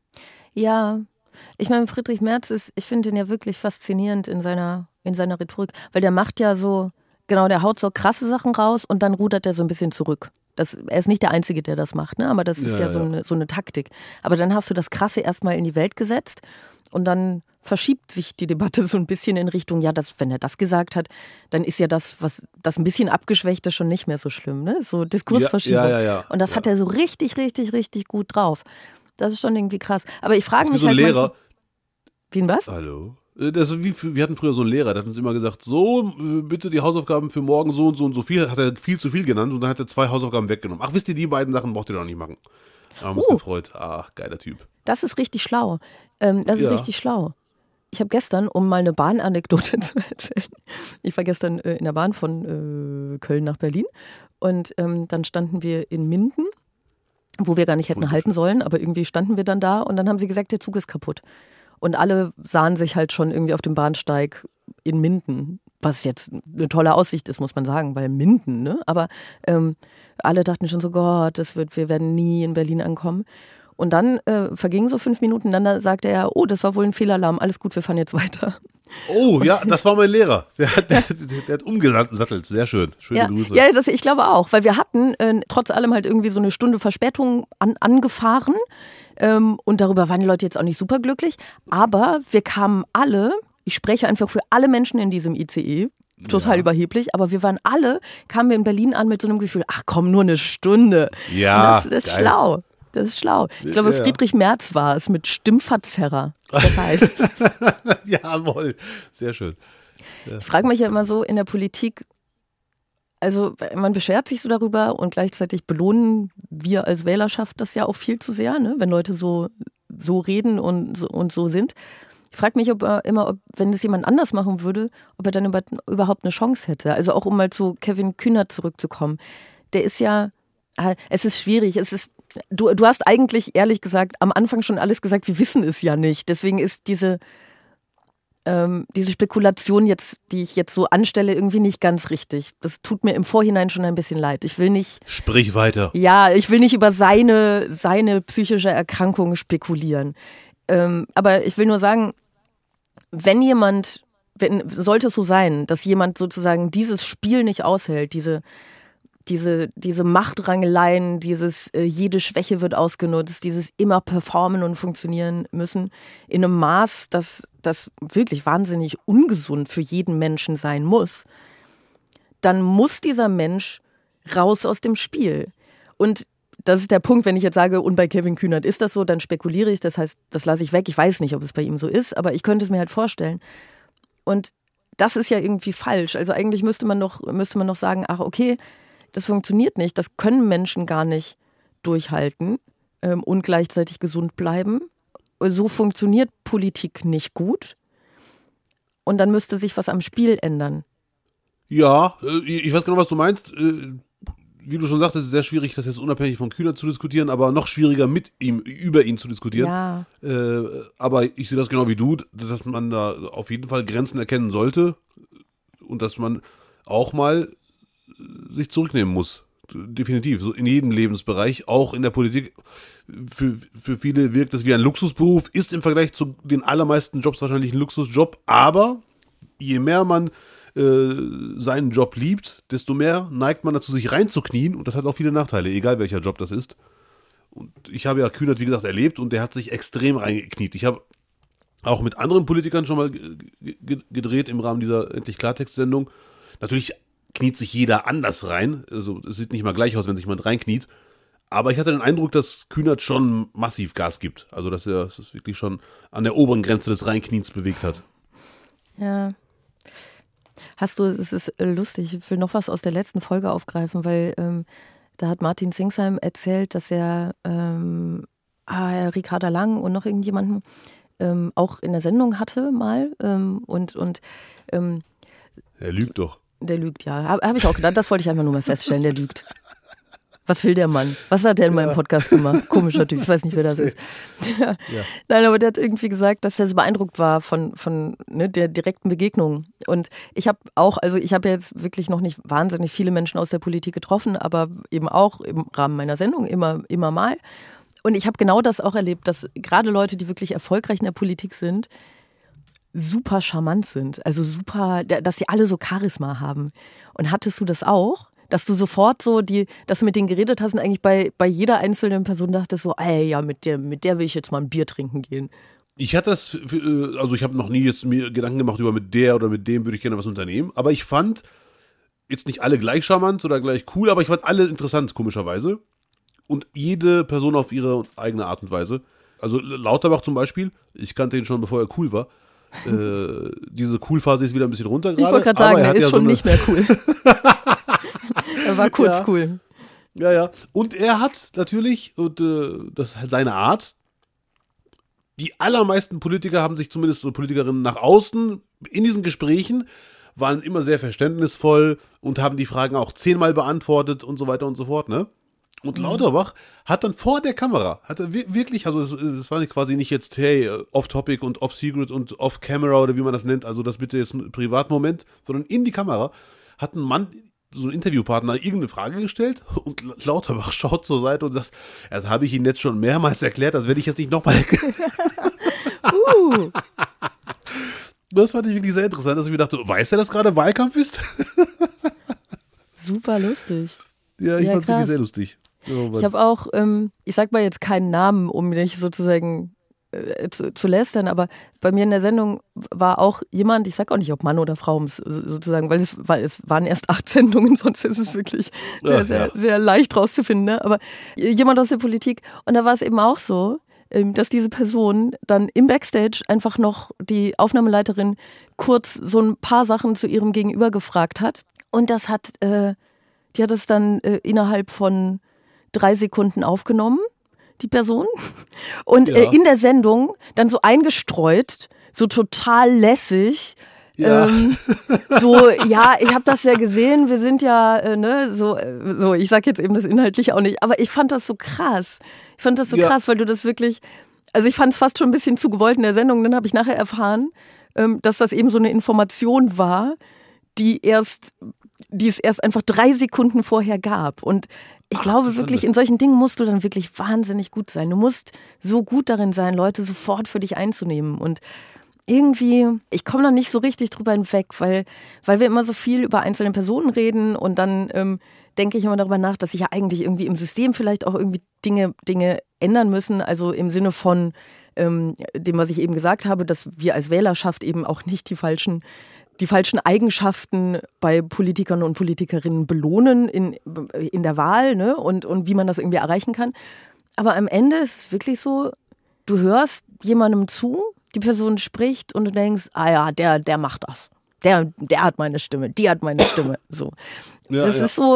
Ja, ich meine, Friedrich Merz ich finde ihn ja wirklich faszinierend in seiner Rhetorik, weil der macht ja so, genau, der haut so krasse Sachen raus und dann rudert er so ein bisschen zurück. Er ist nicht der Einzige, der das macht, ne? Aber das ist ja so eine Taktik. Aber dann hast du das Krasse erstmal in die Welt gesetzt und dann verschiebt sich die Debatte so ein bisschen in Richtung, ja, wenn er das gesagt hat, dann ist ja das ein bisschen Abgeschwächte schon nicht mehr so schlimm, ne? So Diskursverschiebung. Ja. Und das hat er so richtig, richtig, richtig gut drauf. Das ist schon irgendwie krass. Aber ich frage mich so ein halt Lehrer. Wie ein was? Hallo? Wir hatten früher so einen Lehrer, der hat uns immer gesagt, so, bitte die Hausaufgaben für morgen so und so viel, hat er viel zu viel genannt und dann hat er 2 Hausaufgaben weggenommen. Ach, wisst ihr, die beiden Sachen braucht ihr doch nicht machen. Da haben wir uns gefreut. Ach, geiler Typ. Das ist richtig schlau. Ist richtig schlau. Ich habe gestern, um mal eine Bahnanekdote zu erzählen, ich war gestern in der Bahn von Köln nach Berlin und dann standen wir in Minden, wo wir gar nicht hätten halten sollen, aber irgendwie standen wir dann da und dann haben sie gesagt, der Zug ist kaputt. Und alle sahen sich halt schon irgendwie auf dem Bahnsteig in Minden, was jetzt eine tolle Aussicht ist, muss man sagen, weil Minden, ne? Aber alle dachten schon so, Gott, wir werden nie in Berlin ankommen. Und dann vergingen so 5 Minuten, dann sagte er, oh, das war wohl ein Fehlalarm, alles gut, wir fahren jetzt weiter. Oh, ja, das war mein Lehrer. Der hat umgesattelt, sehr schön. Schöne Grüße. Ja, ich glaube auch, weil wir hatten trotz allem halt irgendwie so eine Stunde Verspätung angefahren und darüber waren die Leute jetzt auch nicht super glücklich, aber wir kamen alle, ich spreche einfach für alle Menschen in diesem ICE, total überheblich, aber kamen wir in Berlin an mit so einem Gefühl, ach komm, nur eine Stunde. Ja, und das ist schlau. Das ist schlau. Ich glaube, Friedrich Merz war es mit Stimmverzerrer. Das heißt. Jawohl, sehr schön. Ja. Ich frage mich ja immer so in der Politik, also man beschwert sich so darüber und gleichzeitig belohnen wir als Wählerschaft das ja auch viel zu sehr, ne? Wenn Leute so reden und so sind. Ich frage mich, wenn es jemand anders machen würde, ob er dann überhaupt eine Chance hätte. Also auch um mal zu Kevin Kühnert zurückzukommen. Der ist ja, es ist schwierig, Du hast eigentlich, ehrlich gesagt, am Anfang schon alles gesagt, wir wissen es ja nicht. Deswegen ist diese Spekulation jetzt, die ich jetzt so anstelle, irgendwie nicht ganz richtig. Das tut mir im Vorhinein schon ein bisschen leid. Ich will nicht... Sprich weiter. Ja, ich will nicht über seine psychische Erkrankung spekulieren. Aber ich will nur sagen, sollte es so sein, dass jemand sozusagen dieses Spiel nicht aushält, diese Machtrangeleien, jede Schwäche wird ausgenutzt, dieses immer performen und funktionieren müssen in einem Maß, das wirklich wahnsinnig ungesund für jeden Menschen sein muss, dann muss dieser Mensch raus aus dem Spiel. Und das ist der Punkt, wenn ich jetzt sage, und bei Kevin Kühnert ist das so, dann spekuliere ich, das heißt, das lasse ich weg. Ich weiß nicht, ob es bei ihm so ist, aber ich könnte es mir halt vorstellen. Und das ist ja irgendwie falsch. Also eigentlich müsste man noch sagen, ach okay, das funktioniert nicht, das können Menschen gar nicht durchhalten und gleichzeitig gesund bleiben. So funktioniert Politik nicht gut. Und dann müsste sich was am Spiel ändern. Ja, ich weiß genau, was du meinst. Wie du schon sagtest, ist es sehr schwierig, das jetzt unabhängig von Kühnert zu diskutieren, aber noch schwieriger über ihn zu diskutieren. Ja. Aber ich sehe das genau wie du, dass man da auf jeden Fall Grenzen erkennen sollte und dass man auch mal sich zurücknehmen muss. Definitiv. So in jedem Lebensbereich, auch in der Politik. Für viele wirkt das wie ein Luxusberuf, ist im Vergleich zu den allermeisten Jobs wahrscheinlich ein Luxusjob, aber je mehr man seinen Job liebt, desto mehr neigt man dazu, sich reinzuknien und das hat auch viele Nachteile, egal welcher Job das ist. Und ich habe ja Kühnert, wie gesagt, erlebt und der hat sich extrem reingekniet. Ich habe auch mit anderen Politikern schon mal gedreht im Rahmen dieser Endlich Klartext-Sendung. Natürlich kniet sich jeder anders rein. Also es sieht nicht mal gleich aus, wenn sich jemand reinkniet. Aber ich hatte den Eindruck, dass Kühnert schon massiv Gas gibt. Also dass er es wirklich schon an der oberen Grenze des Reinkniens bewegt hat. Ja. Es ist lustig, ich will noch was aus der letzten Folge aufgreifen, weil da hat Martin Singsheim erzählt, dass er Ricarda Lang und noch irgendjemanden auch in der Sendung hatte mal Er lügt doch. Der lügt, ja. Habe ich auch gedacht, das wollte ich einfach nur mal feststellen, der lügt. Was will der Mann? Was hat der in meinem Podcast gemacht? Komischer Typ, ich weiß nicht, wer das ist. Ja. Nein, aber der hat irgendwie gesagt, dass er so beeindruckt war von der direkten Begegnung. Und ich habe ja jetzt wirklich noch nicht wahnsinnig viele Menschen aus der Politik getroffen, aber eben auch im Rahmen meiner Sendung immer mal. Und ich habe genau das auch erlebt, dass gerade Leute, die wirklich erfolgreich in der Politik sind, super charmant sind. Also super, dass die alle so Charisma haben. Und hattest du das auch? Dass du sofort dass du mit denen geredet hast und eigentlich bei jeder einzelnen Person dachtest so, ey, ja, mit der will ich jetzt mal ein Bier trinken gehen. Ich hatte ich habe noch nie jetzt mir Gedanken gemacht über mit der oder mit dem würde ich gerne was unternehmen, aber ich fand jetzt nicht alle gleich charmant oder gleich cool, aber ich fand alle interessant, komischerweise. Und jede Person auf ihre eigene Art und Weise. Also Lauterbach zum Beispiel, ich kannte ihn schon, bevor er cool war. Diese Cool-Phase ist wieder ein bisschen runter gerade. Ich wollte gerade sagen, er ist schon nicht mehr cool. Er war kurz cool. Ja. Und er hat natürlich, das ist halt seine Art, die allermeisten Politiker haben sich zumindest so Politikerinnen nach außen in diesen Gesprächen waren immer sehr verständnisvoll und haben die Fragen auch 10-mal beantwortet und so weiter und so fort, ne? Und Lauterbach hat dann vor der Kamera, hat er wirklich, also es war quasi nicht jetzt, hey, off-topic und off-secret und off-camera oder wie man das nennt, also das bitte jetzt ein Privatmoment, sondern in die Kamera hat ein Mann, so ein Interviewpartner, irgendeine Frage gestellt und Lauterbach schaut zur Seite und sagt, das habe ich Ihnen jetzt schon mehrmals erklärt, das werde ich jetzt nicht nochmal erklären. Das fand ich wirklich sehr interessant, dass ich mir dachte, weiß er, dass gerade Wahlkampf ist? Super lustig. Ja, ich fand es wirklich sehr lustig. Ich habe auch, ich sag mal jetzt keinen Namen, um nicht sozusagen zu lästern, aber bei mir in der Sendung war auch jemand, ich sag auch nicht, ob Mann oder Frau, sozusagen, weil es waren erst 8 Sendungen, sonst ist es wirklich sehr leicht rauszufinden, ne? Aber jemand aus der Politik, und da war es eben auch so, dass diese Person dann im Backstage einfach noch die Aufnahmeleiterin kurz so ein paar Sachen zu ihrem Gegenüber gefragt hat, und die hat es dann innerhalb von 3 Sekunden aufgenommen, die Person. Und in der Sendung dann so eingestreut, so total lässig. Ja. Ich habe das ja gesehen, wir sind ja, ich sag jetzt eben das inhaltlich auch nicht, aber ich fand das so krass. Krass, weil du das wirklich, also ich fand es fast schon ein bisschen zu gewollt in der Sendung, dann habe ich nachher erfahren, dass das eben so eine Information war, die es erst einfach 3 Sekunden vorher gab. Und ich glaube wirklich, in solchen Dingen musst du dann wirklich wahnsinnig gut sein. Du musst so gut darin sein, Leute sofort für dich einzunehmen. Und irgendwie, ich komme da nicht so richtig drüber hinweg, weil wir immer so viel über einzelne Personen reden und dann denke ich immer darüber nach, dass sich ja eigentlich irgendwie im System vielleicht auch irgendwie Dinge ändern müssen. Also im Sinne von dem, was ich eben gesagt habe, dass wir als Wählerschaft eben auch nicht die falschen Eigenschaften bei Politikern und Politikerinnen belohnen in der Wahl, ne? Und wie man das irgendwie erreichen kann. Aber am Ende ist es wirklich so, du hörst jemandem zu, die Person spricht und du denkst, der macht das. Der hat meine Stimme, die hat meine Stimme. So. Ja, es ist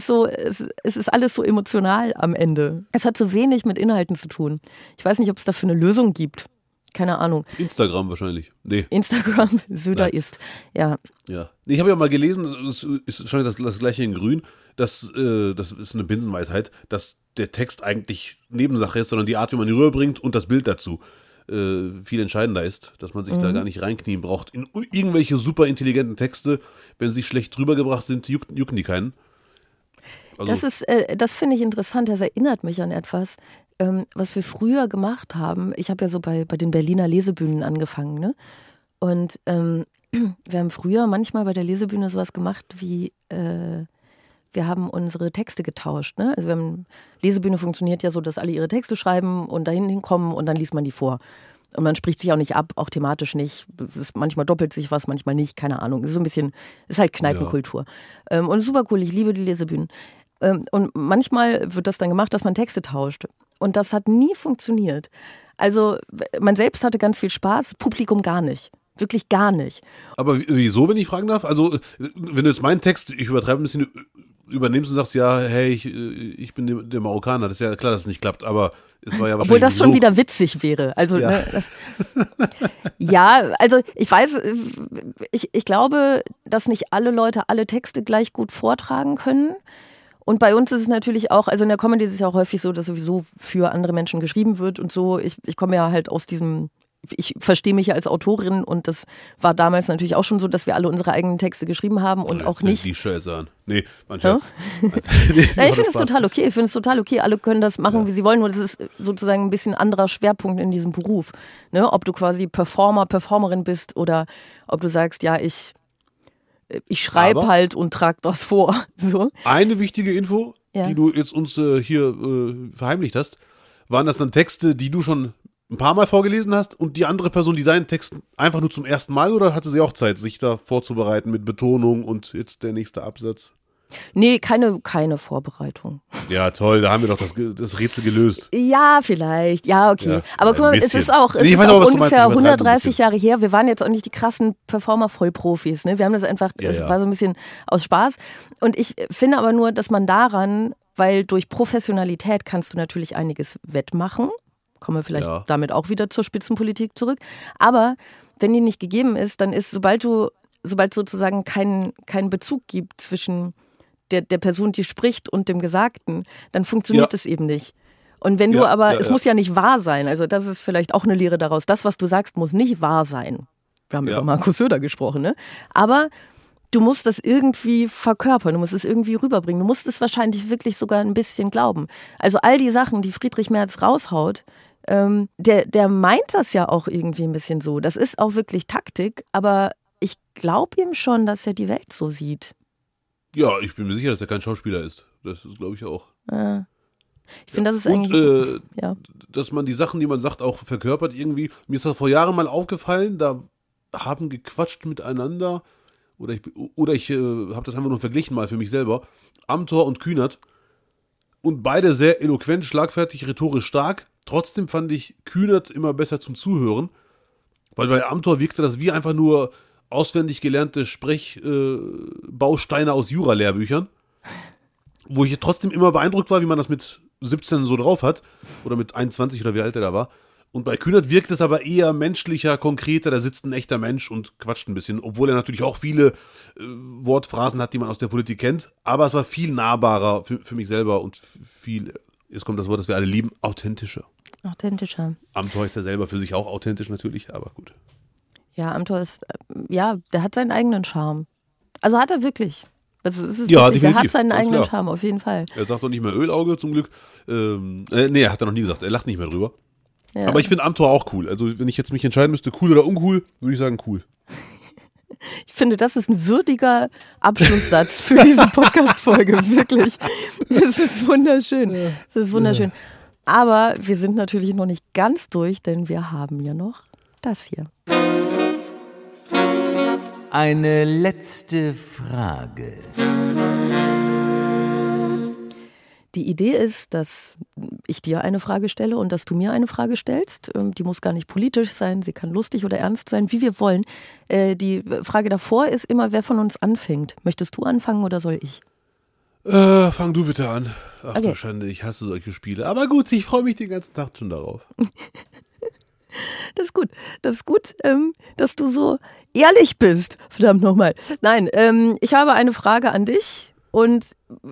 alles so emotional am Ende. Es hat so wenig mit Inhalten zu tun. Ich weiß nicht, ob es dafür eine Lösung gibt. Keine Ahnung. Instagram wahrscheinlich. Nee. Instagram, Söder ist. Ja. Ich habe ja mal gelesen, es ist wahrscheinlich das gleiche in Grün, das ist eine Binsenweisheit, dass der Text eigentlich Nebensache ist, sondern die Art, wie man ihn rüberbringt und das Bild dazu viel entscheidender ist, dass man sich da gar nicht reinknien braucht. In irgendwelche super intelligenten Texte, wenn sie schlecht rübergebracht sind, jucken die keinen. Also, das finde ich interessant, das erinnert mich an etwas, was wir früher gemacht haben. Ich habe ja so bei den Berliner Lesebühnen angefangen, ne? Und wir haben früher manchmal bei der Lesebühne sowas gemacht wie, wir haben unsere Texte getauscht, ne? Also Lesebühne funktioniert ja so, dass alle ihre Texte schreiben und dahin hinkommen und dann liest man die vor. Und man spricht sich auch nicht ab, auch thematisch nicht. Manchmal doppelt sich was, manchmal nicht, keine Ahnung. Es ist so ein bisschen, ist halt Kneipenkultur. Ja. Und super cool, ich liebe die Lesebühnen. Und manchmal wird das dann gemacht, dass man Texte tauscht. Und das hat nie funktioniert. Also man selbst hatte ganz viel Spaß, Publikum gar nicht. Wirklich gar nicht. Aber wieso, wenn ich fragen darf? Also, wenn du jetzt meinen Text, ich übertreibe ein bisschen, übernimmst und sagst, ja, hey, ich bin der Marokkaner, das ist ja klar, dass es nicht klappt, aber es war ja wahrscheinlich Obwohl das schon so, wieder witzig wäre. Also, Ja. ne, ja, also ich weiß, ich glaube, dass nicht alle Leute alle Texte gleich gut vortragen können. Und bei uns ist es natürlich auch, also in der Comedy ist es ja auch häufig so, dass sowieso für andere Menschen geschrieben wird und so. Ich komme ja halt aus diesem, ich verstehe mich ja als Autorin und das war damals natürlich auch schon so, dass wir alle unsere eigenen Texte geschrieben haben und auch nicht. Die Scheiße an. Nee, mein Scherz. Ja, ich finde es total okay. Ich finde es total okay. Alle können das machen, wie sie wollen. Nur das ist sozusagen ein bisschen anderer Schwerpunkt in diesem Beruf. Ne? Ob du quasi Performerin bist oder ob du sagst, ja, ich schreibe Aber- halt und trage das vor. So. Eine wichtige Info, Ja. die du jetzt uns hier verheimlicht hast, waren das dann Texte, die du schon ein paar Mal vorgelesen hast und die andere Person, die deinen Text einfach nur zum ersten Mal, oder hatte sie auch Zeit, sich da vorzubereiten mit Betonung und jetzt der nächste Absatz? Nee, keine Vorbereitung. Ja, toll, da haben wir doch das Rätsel gelöst. Ja, vielleicht. Ja, okay. Ja, aber ein guck mal, es bisschen. ist auch, Nee, ich weiß auch, was du meinst, ungefähr ich übertreibe ein 130 bisschen. Jahre her. Wir waren jetzt auch nicht die krassen Performer-Vollprofis. Ne? Wir haben das einfach, Ja, es ja. war so ein bisschen aus Spaß. Und ich finde aber nur, dass man daran, weil durch Professionalität kannst du natürlich einiges wettmachen. Kommen wir vielleicht Ja. damit auch wieder zur Spitzenpolitik zurück. Aber wenn die nicht gegeben ist, dann ist, sobald sozusagen kein Bezug gibt zwischen der Person, die spricht und dem Gesagten, dann funktioniert Ja. es eben nicht. Und wenn du Ja, aber, ja, es ja. muss ja nicht wahr sein, also das ist vielleicht auch eine Lehre daraus, das, was du sagst, muss nicht wahr sein. Wir haben Ja. über Markus Söder gesprochen, ne? Aber du musst das irgendwie verkörpern, du musst es irgendwie rüberbringen, du musst es wahrscheinlich wirklich sogar ein bisschen glauben. Also all die Sachen, die Friedrich Merz raushaut, der meint das ja auch irgendwie ein bisschen so. Das ist auch wirklich Taktik, aber ich glaube ihm schon, dass er die Welt so sieht. Ja, ich bin mir sicher, dass er kein Schauspieler ist. Das ist, glaube ich, auch. Ich finde, das ist Und eigentlich. Ja. dass man die Sachen, die man sagt, auch verkörpert irgendwie. Mir ist das vor Jahren mal aufgefallen, da haben gequatscht miteinander, oder ich habe das einfach nur verglichen mal für mich selber, Amthor und Kühnert, und beide sehr eloquent, schlagfertig, rhetorisch stark. Trotzdem fand ich Kühnert immer besser zum Zuhören, weil bei Amthor wirkte das wie einfach nur auswendig gelernte Sprechbausteine aus Jura-Lehrbüchern, wo ich trotzdem immer beeindruckt war, wie man das mit 17 so drauf hat, oder mit 21 oder wie alt er da war. Und bei Kühnert wirkt es aber eher menschlicher, konkreter, da sitzt ein echter Mensch und quatscht ein bisschen, obwohl er natürlich auch viele Wortphrasen hat, die man aus der Politik kennt, aber es war viel nahbarer für mich selber und viel, jetzt kommt das Wort, das wir alle lieben, authentischer. Authentischer. Amthor ist ja selber für sich auch authentisch natürlich, aber gut. Ja, Amthor ist, der hat seinen eigenen Charme. Also hat er wirklich. Also es ist Ja, wirklich, er hat definitiv, seinen ganz eigenen klar. Charme, auf jeden Fall. Er sagt doch nicht mehr Ölauge zum Glück. Nee, hat er noch nie gesagt, er lacht nicht mehr drüber. Ja. Aber ich finde Amthor auch cool. Also wenn ich jetzt mich entscheiden müsste, cool oder uncool, würde ich sagen cool. Ich finde, das ist ein würdiger Abschlusssatz für diese Podcast-Folge, wirklich. Das ist wunderschön. Das ist wunderschön. Aber wir sind natürlich noch nicht ganz durch, denn wir haben ja noch das hier. Eine letzte Frage. Die Idee ist, dass ich dir eine Frage stelle und dass du mir eine Frage stellst. Die muss gar nicht politisch sein, sie kann lustig oder ernst sein, wie wir wollen. Die Frage davor ist immer, wer von uns anfängt. Möchtest du anfangen oder soll ich? Fang du bitte an. Ach Okay. du Schande, ich hasse solche Spiele. Aber gut, ich freue mich den ganzen Tag schon darauf. Das ist gut. Das ist gut, dass du so ehrlich bist. Verdammt nochmal. Nein, ich habe eine Frage an dich und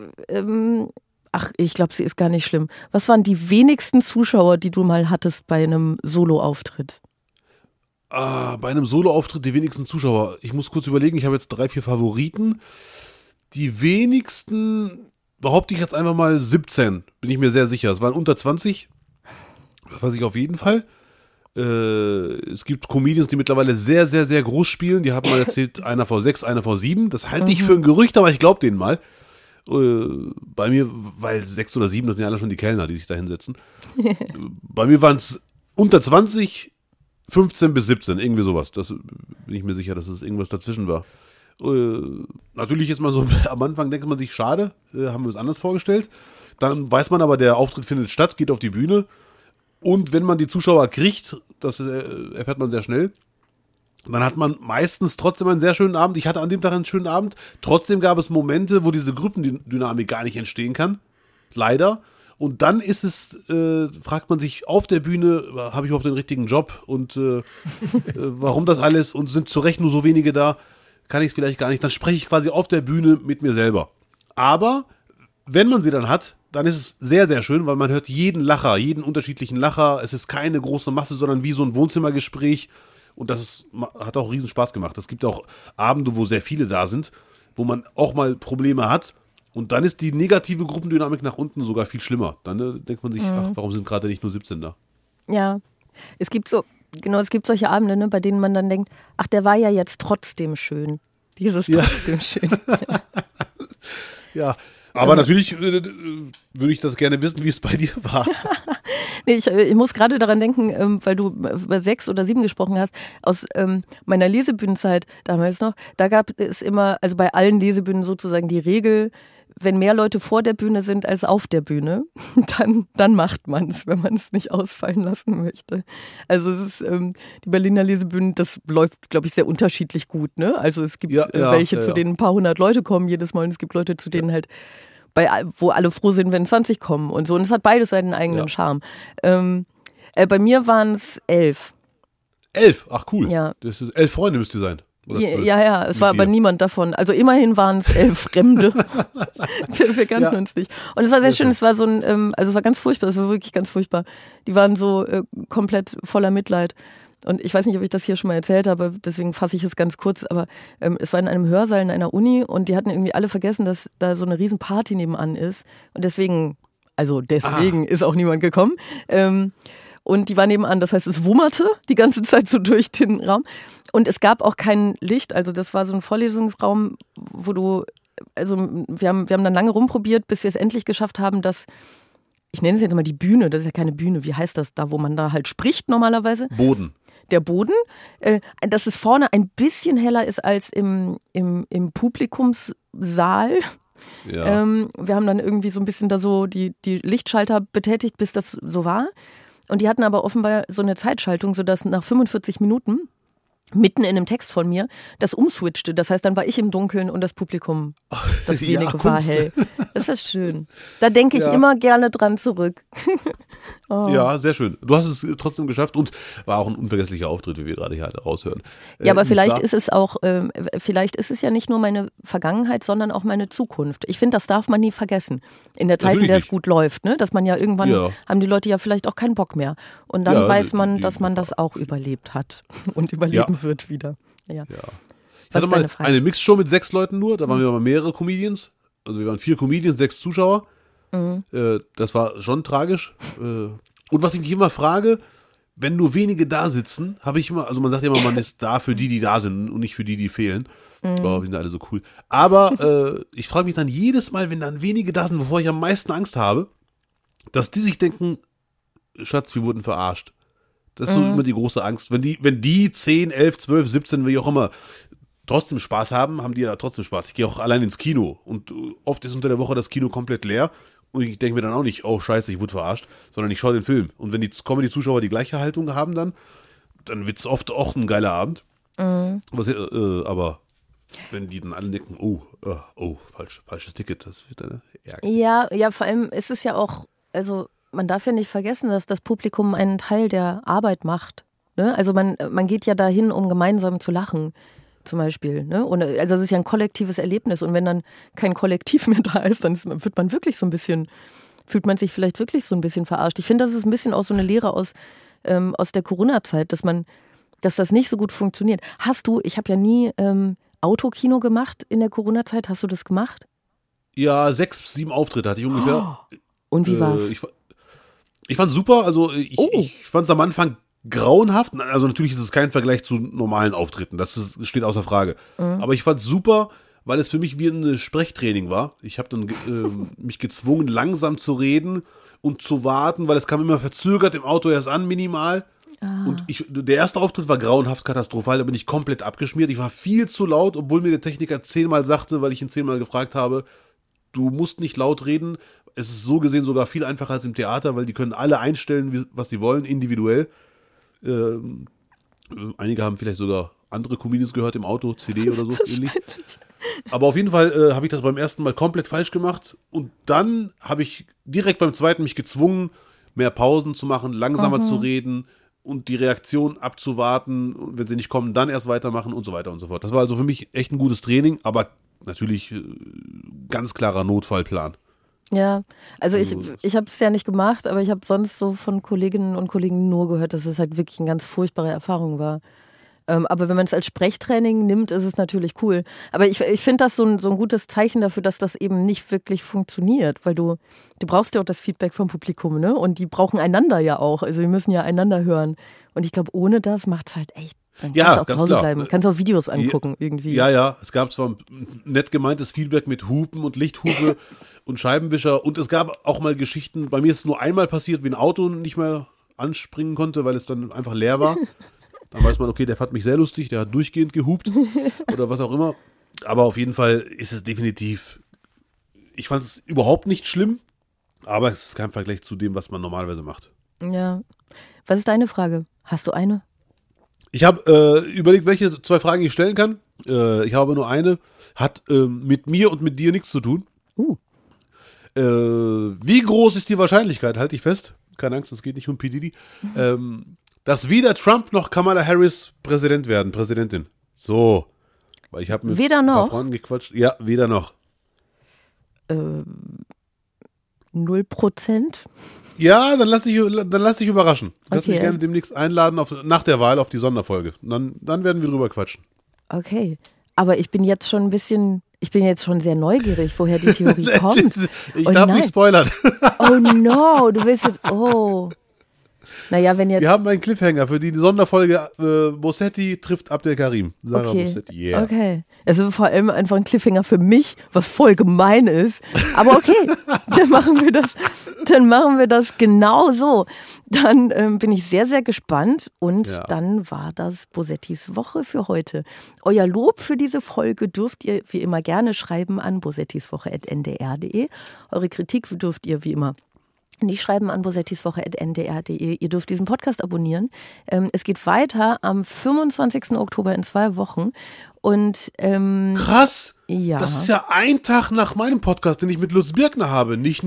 ich glaube, sie ist gar nicht schlimm. Was waren die wenigsten Zuschauer, die du mal hattest bei einem Solo-Auftritt? Bei einem Solo-Auftritt die wenigsten Zuschauer. Ich muss kurz überlegen, ich habe jetzt 3, 4 Favoriten. Die wenigsten, behaupte ich jetzt einfach mal 17, bin ich mir sehr sicher. Es waren unter 20, das weiß ich auf jeden Fall. Es gibt Comedians, die mittlerweile sehr, sehr, sehr groß spielen. Die haben mal erzählt, einer vor 6, einer vor 7. Das halte ich für ein Gerücht, aber ich glaube denen mal. Bei mir, weil 6 oder 7, das sind ja alle schon die Kellner, die sich da hinsetzen. Bei mir waren es unter 20, 15 bis 17, irgendwie sowas. Das bin ich mir sicher, dass es irgendwas dazwischen war. Natürlich ist man so, am Anfang denkt man sich, schade, haben wir uns anders vorgestellt. Dann weiß man aber, der Auftritt findet statt, geht auf die Bühne. Und wenn man die Zuschauer kriegt, das erfährt man sehr schnell, dann hat man meistens trotzdem einen sehr schönen Abend. Ich hatte an dem Tag einen schönen Abend. Trotzdem gab es Momente, wo diese Gruppendynamik gar nicht entstehen kann. Leider. Und dann ist es, fragt man sich auf der Bühne, habe ich überhaupt den richtigen Job und warum das alles und sind zu Recht nur so wenige da, kann ich es vielleicht gar nicht. Dann spreche ich quasi auf der Bühne mit mir selber. Aber wenn man sie dann hat, dann ist es sehr, sehr schön, weil man hört jeden Lacher, jeden unterschiedlichen Lacher. Es ist keine große Masse, sondern wie so ein Wohnzimmergespräch. Und hat auch riesen Spaß gemacht. Es gibt auch Abende, wo sehr viele da sind, wo man auch mal Probleme hat. Und dann ist die negative Gruppendynamik nach unten sogar viel schlimmer. Dann denkt man sich, ach, warum sind gerade nicht nur 17 da? Ja, es gibt solche Abende, ne, bei denen man dann denkt, ach, der war ja jetzt trotzdem schön. Dieses trotzdem schön. Ja, aber natürlich würde ich das gerne wissen, wie es bei dir war. Nee, ich muss gerade daran denken, weil du über 6 oder 7 gesprochen hast, aus meiner Lesebühnenzeit damals noch, da gab es immer, also bei allen Lesebühnen sozusagen die Regel, wenn mehr Leute vor der Bühne sind als auf der Bühne, dann macht man es, wenn man es nicht ausfallen lassen möchte. Also es ist, die Berliner Lesebühnen, das läuft, glaube ich, sehr unterschiedlich gut, ne? Also es gibt welche, zu denen ein paar hundert Leute kommen jedes Mal und es gibt Leute, zu denen halt wo alle froh sind, wenn 20 kommen und so. Und es hat beides seinen eigenen Charme. Bei mir waren es 11. 11? Ach cool. Ja. Das ist 11 Freunde müsste sein. Oder 12. Ja, es war aber niemand davon. Also immerhin waren es 11 Fremde. wir kannten uns nicht. Und es war sehr schön, es war so ein, also es war ganz furchtbar, es war wirklich ganz furchtbar. Die waren so komplett voller Mitleid. Und ich weiß nicht, ob ich das hier schon mal erzählt habe, deswegen fasse ich es ganz kurz, aber es war in einem Hörsaal in einer Uni und die hatten irgendwie alle vergessen, dass da so eine riesen Party nebenan ist. Und deswegen ist auch niemand gekommen. Und die war nebenan, das heißt, es wummerte die ganze Zeit so durch den Raum. Und es gab auch kein Licht, also das war so ein Vorlesungsraum, wir haben dann lange rumprobiert, bis wir es endlich geschafft haben, dass, ich nenne es jetzt mal die Bühne, das ist ja keine Bühne, wie heißt das, da wo man da halt spricht normalerweise? Boden. Der Boden, dass es vorne ein bisschen heller ist als im Publikumssaal. Ja. Wir haben dann irgendwie so ein bisschen da so die Lichtschalter betätigt, bis das so war. Und die hatten aber offenbar so eine Zeitschaltung, sodass nach 45 Minuten mitten in einem Text von mir das umswitchte. Das heißt, dann war ich im Dunkeln und das Publikum, das wenige war hell. Das ist schön. Da denke ich immer gerne dran zurück. Oh. Ja, sehr schön. Du hast es trotzdem geschafft und war auch ein unvergesslicher Auftritt, wie wir gerade hier raushören. Ja, aber vielleicht ist es auch, vielleicht ist es ja nicht nur meine Vergangenheit, sondern auch meine Zukunft. Ich finde, das darf man nie vergessen. In der Zeit, in der es gut läuft, ne? Dass man ja irgendwann, haben die Leute ja vielleicht auch keinen Bock mehr. Und dann weiß man, dass man das auch überlebt hat und überleben wird wieder. Ja. Ich hatte mal eine Mixshow mit 6 Leuten nur, da waren wir mal mehrere Comedians. Also wir waren 4 Comedians, 6 Zuschauer. Das war schon tragisch. Und was ich mich immer frage, wenn nur wenige da sitzen, habe ich immer, also man sagt ja immer, man ist da für die da sind und nicht für die fehlen. Wow, wir sind alle so cool. Aber ich frage mich dann jedes Mal, wenn dann wenige da sind, wovor ich am meisten Angst habe, dass die sich denken, Schatz, wir wurden verarscht. Das ist so immer die große Angst. Wenn die 10, 11, 12, 17, wie auch immer, trotzdem Spaß haben die ja trotzdem Spaß. Ich gehe auch allein ins Kino und oft ist unter der Woche das Kino komplett leer und ich denke mir dann auch nicht, oh scheiße, ich wurde verarscht, sondern ich schaue den Film. Und wenn die Comedy-Zuschauer die gleiche Haltung haben dann wird es oft auch ein geiler Abend. Aber wenn die dann alle denken, falsches Ticket, das wird dann ärgerlich. Ja, vor allem ist es ja auch, also man darf ja nicht vergessen, dass das Publikum einen Teil der Arbeit macht. Ne? Also man geht ja dahin, um gemeinsam zu lachen. Zum Beispiel. Ne? Und also es ist ja ein kollektives Erlebnis und wenn dann kein Kollektiv mehr da ist, dann fühlt man sich vielleicht wirklich so ein bisschen verarscht. Ich finde, das ist ein bisschen auch so eine Lehre aus der Corona-Zeit, dass das nicht so gut funktioniert. Ich habe ja nie Autokino gemacht in der Corona-Zeit. Hast du das gemacht? Ja, 6, 7 Auftritte hatte ich ungefähr. Und wie war's? Ich fand's super, also ich fand's am Anfang grauenhaft, also natürlich ist es kein Vergleich zu normalen Auftritten, das steht außer Frage. Aber ich fand es super, weil es für mich wie ein Sprechtraining war. Ich habe dann mich gezwungen, langsam zu reden und zu warten, weil es kam immer verzögert im Auto erst an, minimal. Und der erste Auftritt war grauenhaft katastrophal, da bin ich komplett abgeschmiert. Ich war viel zu laut, obwohl mir der Techniker 10-mal sagte, weil ich ihn 10-mal gefragt habe, du musst nicht laut reden. Es ist so gesehen sogar viel einfacher als im Theater, weil die können alle einstellen, was sie wollen, individuell. Einige haben vielleicht sogar andere Comedians gehört im Auto, CD oder so ähnlich. Aber auf jeden Fall habe ich das beim ersten Mal komplett falsch gemacht und dann habe ich direkt beim zweiten mich gezwungen, mehr Pausen zu machen, langsamer zu reden und die Reaktion abzuwarten und wenn sie nicht kommen, dann erst weitermachen und so weiter und so fort. Das war also für mich echt ein gutes Training, aber natürlich ganz klarer Notfallplan. Ja, also ich habe es ja nicht gemacht, aber ich habe sonst so von Kolleginnen und Kollegen nur gehört, dass es halt wirklich eine ganz furchtbare Erfahrung war. Aber wenn man es als Sprechtraining nimmt, ist es natürlich cool. Aber ich finde das so ein gutes Zeichen dafür, dass das eben nicht wirklich funktioniert, weil du brauchst ja auch das Feedback vom Publikum, ne? Und die brauchen einander ja auch. Also die müssen ja einander hören. Und ich glaube, ohne das macht es halt echt. Dann kannst du auch zu Hause bleiben. Kannst auch Videos angucken irgendwie. Ja. Es gab zwar ein nett gemeintes Feedback mit Hupen und Lichthupe und Scheibenwischer und es gab auch mal Geschichten, bei mir ist es nur einmal passiert, wie ein Auto nicht mehr anspringen konnte, weil es dann einfach leer war. Dann weiß man, okay, der fand mich sehr lustig, der hat durchgehend gehupt oder was auch immer. Aber auf jeden Fall ist es definitiv, ich fand es überhaupt nicht schlimm, aber es ist kein Vergleich zu dem, was man normalerweise macht. Ja. Was ist deine Frage? Hast du eine? Ich habe überlegt, welche 2 Fragen ich stellen kann. Ich habe nur eine, hat mit mir und mit dir nichts zu tun. Wie groß ist die Wahrscheinlichkeit, halte ich fest, keine Angst, es geht nicht um P. Diddy, dass weder Trump noch Kamala Harris Präsidentin. So, weil ich habe mit weder ein paar noch? Freunden gequatscht. Ja, weder noch. 0%? Ja, dann lass dich überraschen. Lass mich Okay. gerne demnächst einladen nach der Wahl auf die Sonderfolge. Dann werden wir drüber quatschen. Okay. Aber ich bin jetzt schon sehr neugierig, woher die Theorie kommt. Ich Oh darf nein. nicht spoilern. Oh no, du willst jetzt, Naja, wenn jetzt. Wir haben einen Cliffhanger für die Sonderfolge Bossetti trifft Abdel Karim. Sarah Okay. Bossetti, yeah. Okay. Also vor allem einfach ein Cliffhanger für mich, was voll gemein ist. Aber okay, dann machen wir das genau so. Dann bin ich sehr, sehr gespannt und dann war das Bosettis Woche für heute. Euer Lob für diese Folge dürft ihr wie immer gerne schreiben an bosettiswoche@ndr.de. Eure Kritik dürft ihr wie immer nicht schreiben an bosettiswoche@ndr.de. Ihr dürft diesen Podcast abonnieren. Es geht weiter am 25. Oktober in 2 Wochen. Und Krass! ja. Das ist ja ein Tag nach meinem Podcast, den ich mit Lutz Birkner habe. Nicht.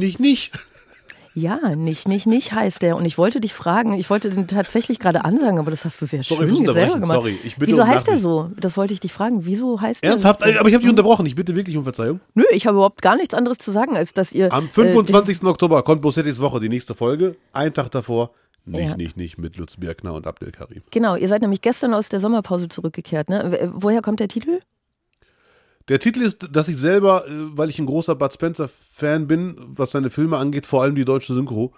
Ja, nicht heißt der. Und ich wollte dich fragen, ich wollte den tatsächlich gerade ansagen, aber das hast du sehr Sorry, schön fürs selber Unterbrechen. gemacht. Sorry, ich bitte Wieso um heißt der Nachsicht. so? Das wollte ich dich fragen. Wieso heißt der? Ernsthaft? Aber ich habe dich unterbrochen. Ich bitte wirklich um Verzeihung. Nö, ich habe überhaupt gar nichts anderes zu sagen, als dass ihr... Am 25. Oktober kommt Bossettis Woche, die nächste Folge. Ein Tag davor. Ja. Nicht mit Lutz Birkner und Abdel Karim. Genau, ihr seid nämlich gestern aus der Sommerpause zurückgekehrt. Ne? Woher kommt der Titel? Der Titel ist, dass ich selber, weil ich ein großer Bud Spencer-Fan bin, was seine Filme angeht, vor allem die deutsche Synchro,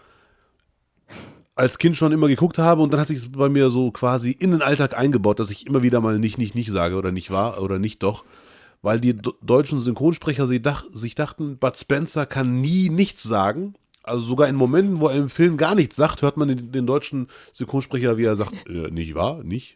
als Kind schon immer geguckt habe und dann hat sich es bei mir so quasi in den Alltag eingebaut, dass ich immer wieder mal nicht sage oder nicht wahr oder nicht doch, weil die deutschen Synchronsprecher sich dachten, Bud Spencer kann nie nichts sagen. Also sogar in Momenten, wo er im Film gar nichts sagt, hört man den deutschen Synchronsprecher, wie er sagt, nicht wahr, nicht.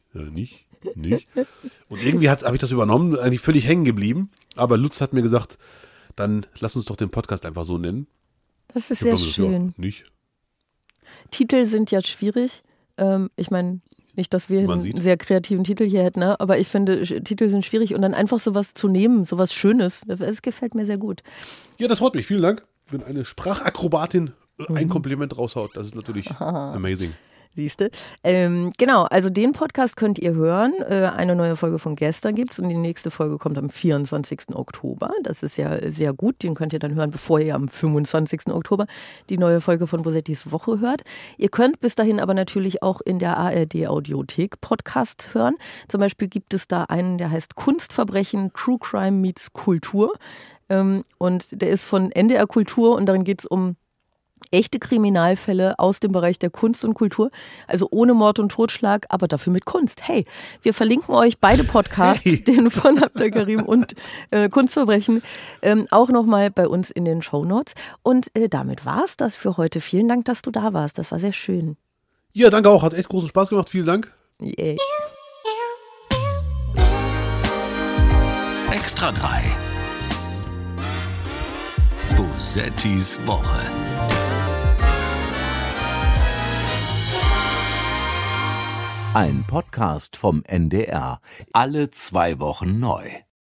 Und irgendwie habe ich das übernommen, eigentlich völlig hängen geblieben. Aber Lutz hat mir gesagt, dann lass uns doch den Podcast einfach so nennen. Das ist Ich hab sehr dann gesagt, schön. ja, nicht. Titel sind ja schwierig. Ich meine, nicht, dass wir Man einen sieht. sehr kreativen Titel hier hätten, ne? Aber ich finde, Titel sind schwierig und dann einfach sowas zu nehmen, sowas Schönes, das gefällt mir sehr gut. Ja, das freut mich. Vielen Dank. Wenn eine Sprachakrobatin ein Kompliment raushaut, das ist natürlich amazing. Siehste. Genau, also den Podcast könnt ihr hören. Eine neue Folge von gestern gibt es und die nächste Folge kommt am 24. Oktober. Das ist ja sehr gut. Den könnt ihr dann hören, bevor ihr am 25. Oktober die neue Folge von Bosettis Woche hört. Ihr könnt bis dahin aber natürlich auch in der ARD-Audiothek Podcasts hören. Zum Beispiel gibt es da einen, der heißt Kunstverbrechen, True Crime meets Kultur. Und der ist von NDR Kultur und darin geht es um echte Kriminalfälle aus dem Bereich der Kunst und Kultur, also ohne Mord und Totschlag, aber dafür mit Kunst. Hey, wir verlinken euch beide Podcasts, den von Abdel Karim und Kunstverbrechen, auch nochmal bei uns in den Shownotes. Und damit war es das für heute. Vielen Dank, dass du da warst. Das war sehr schön. Ja, danke auch. Hat echt großen Spaß gemacht. Vielen Dank. Yeah. Extra 3. Bosettis Woche. Ein Podcast vom NDR. Alle 2 Wochen neu.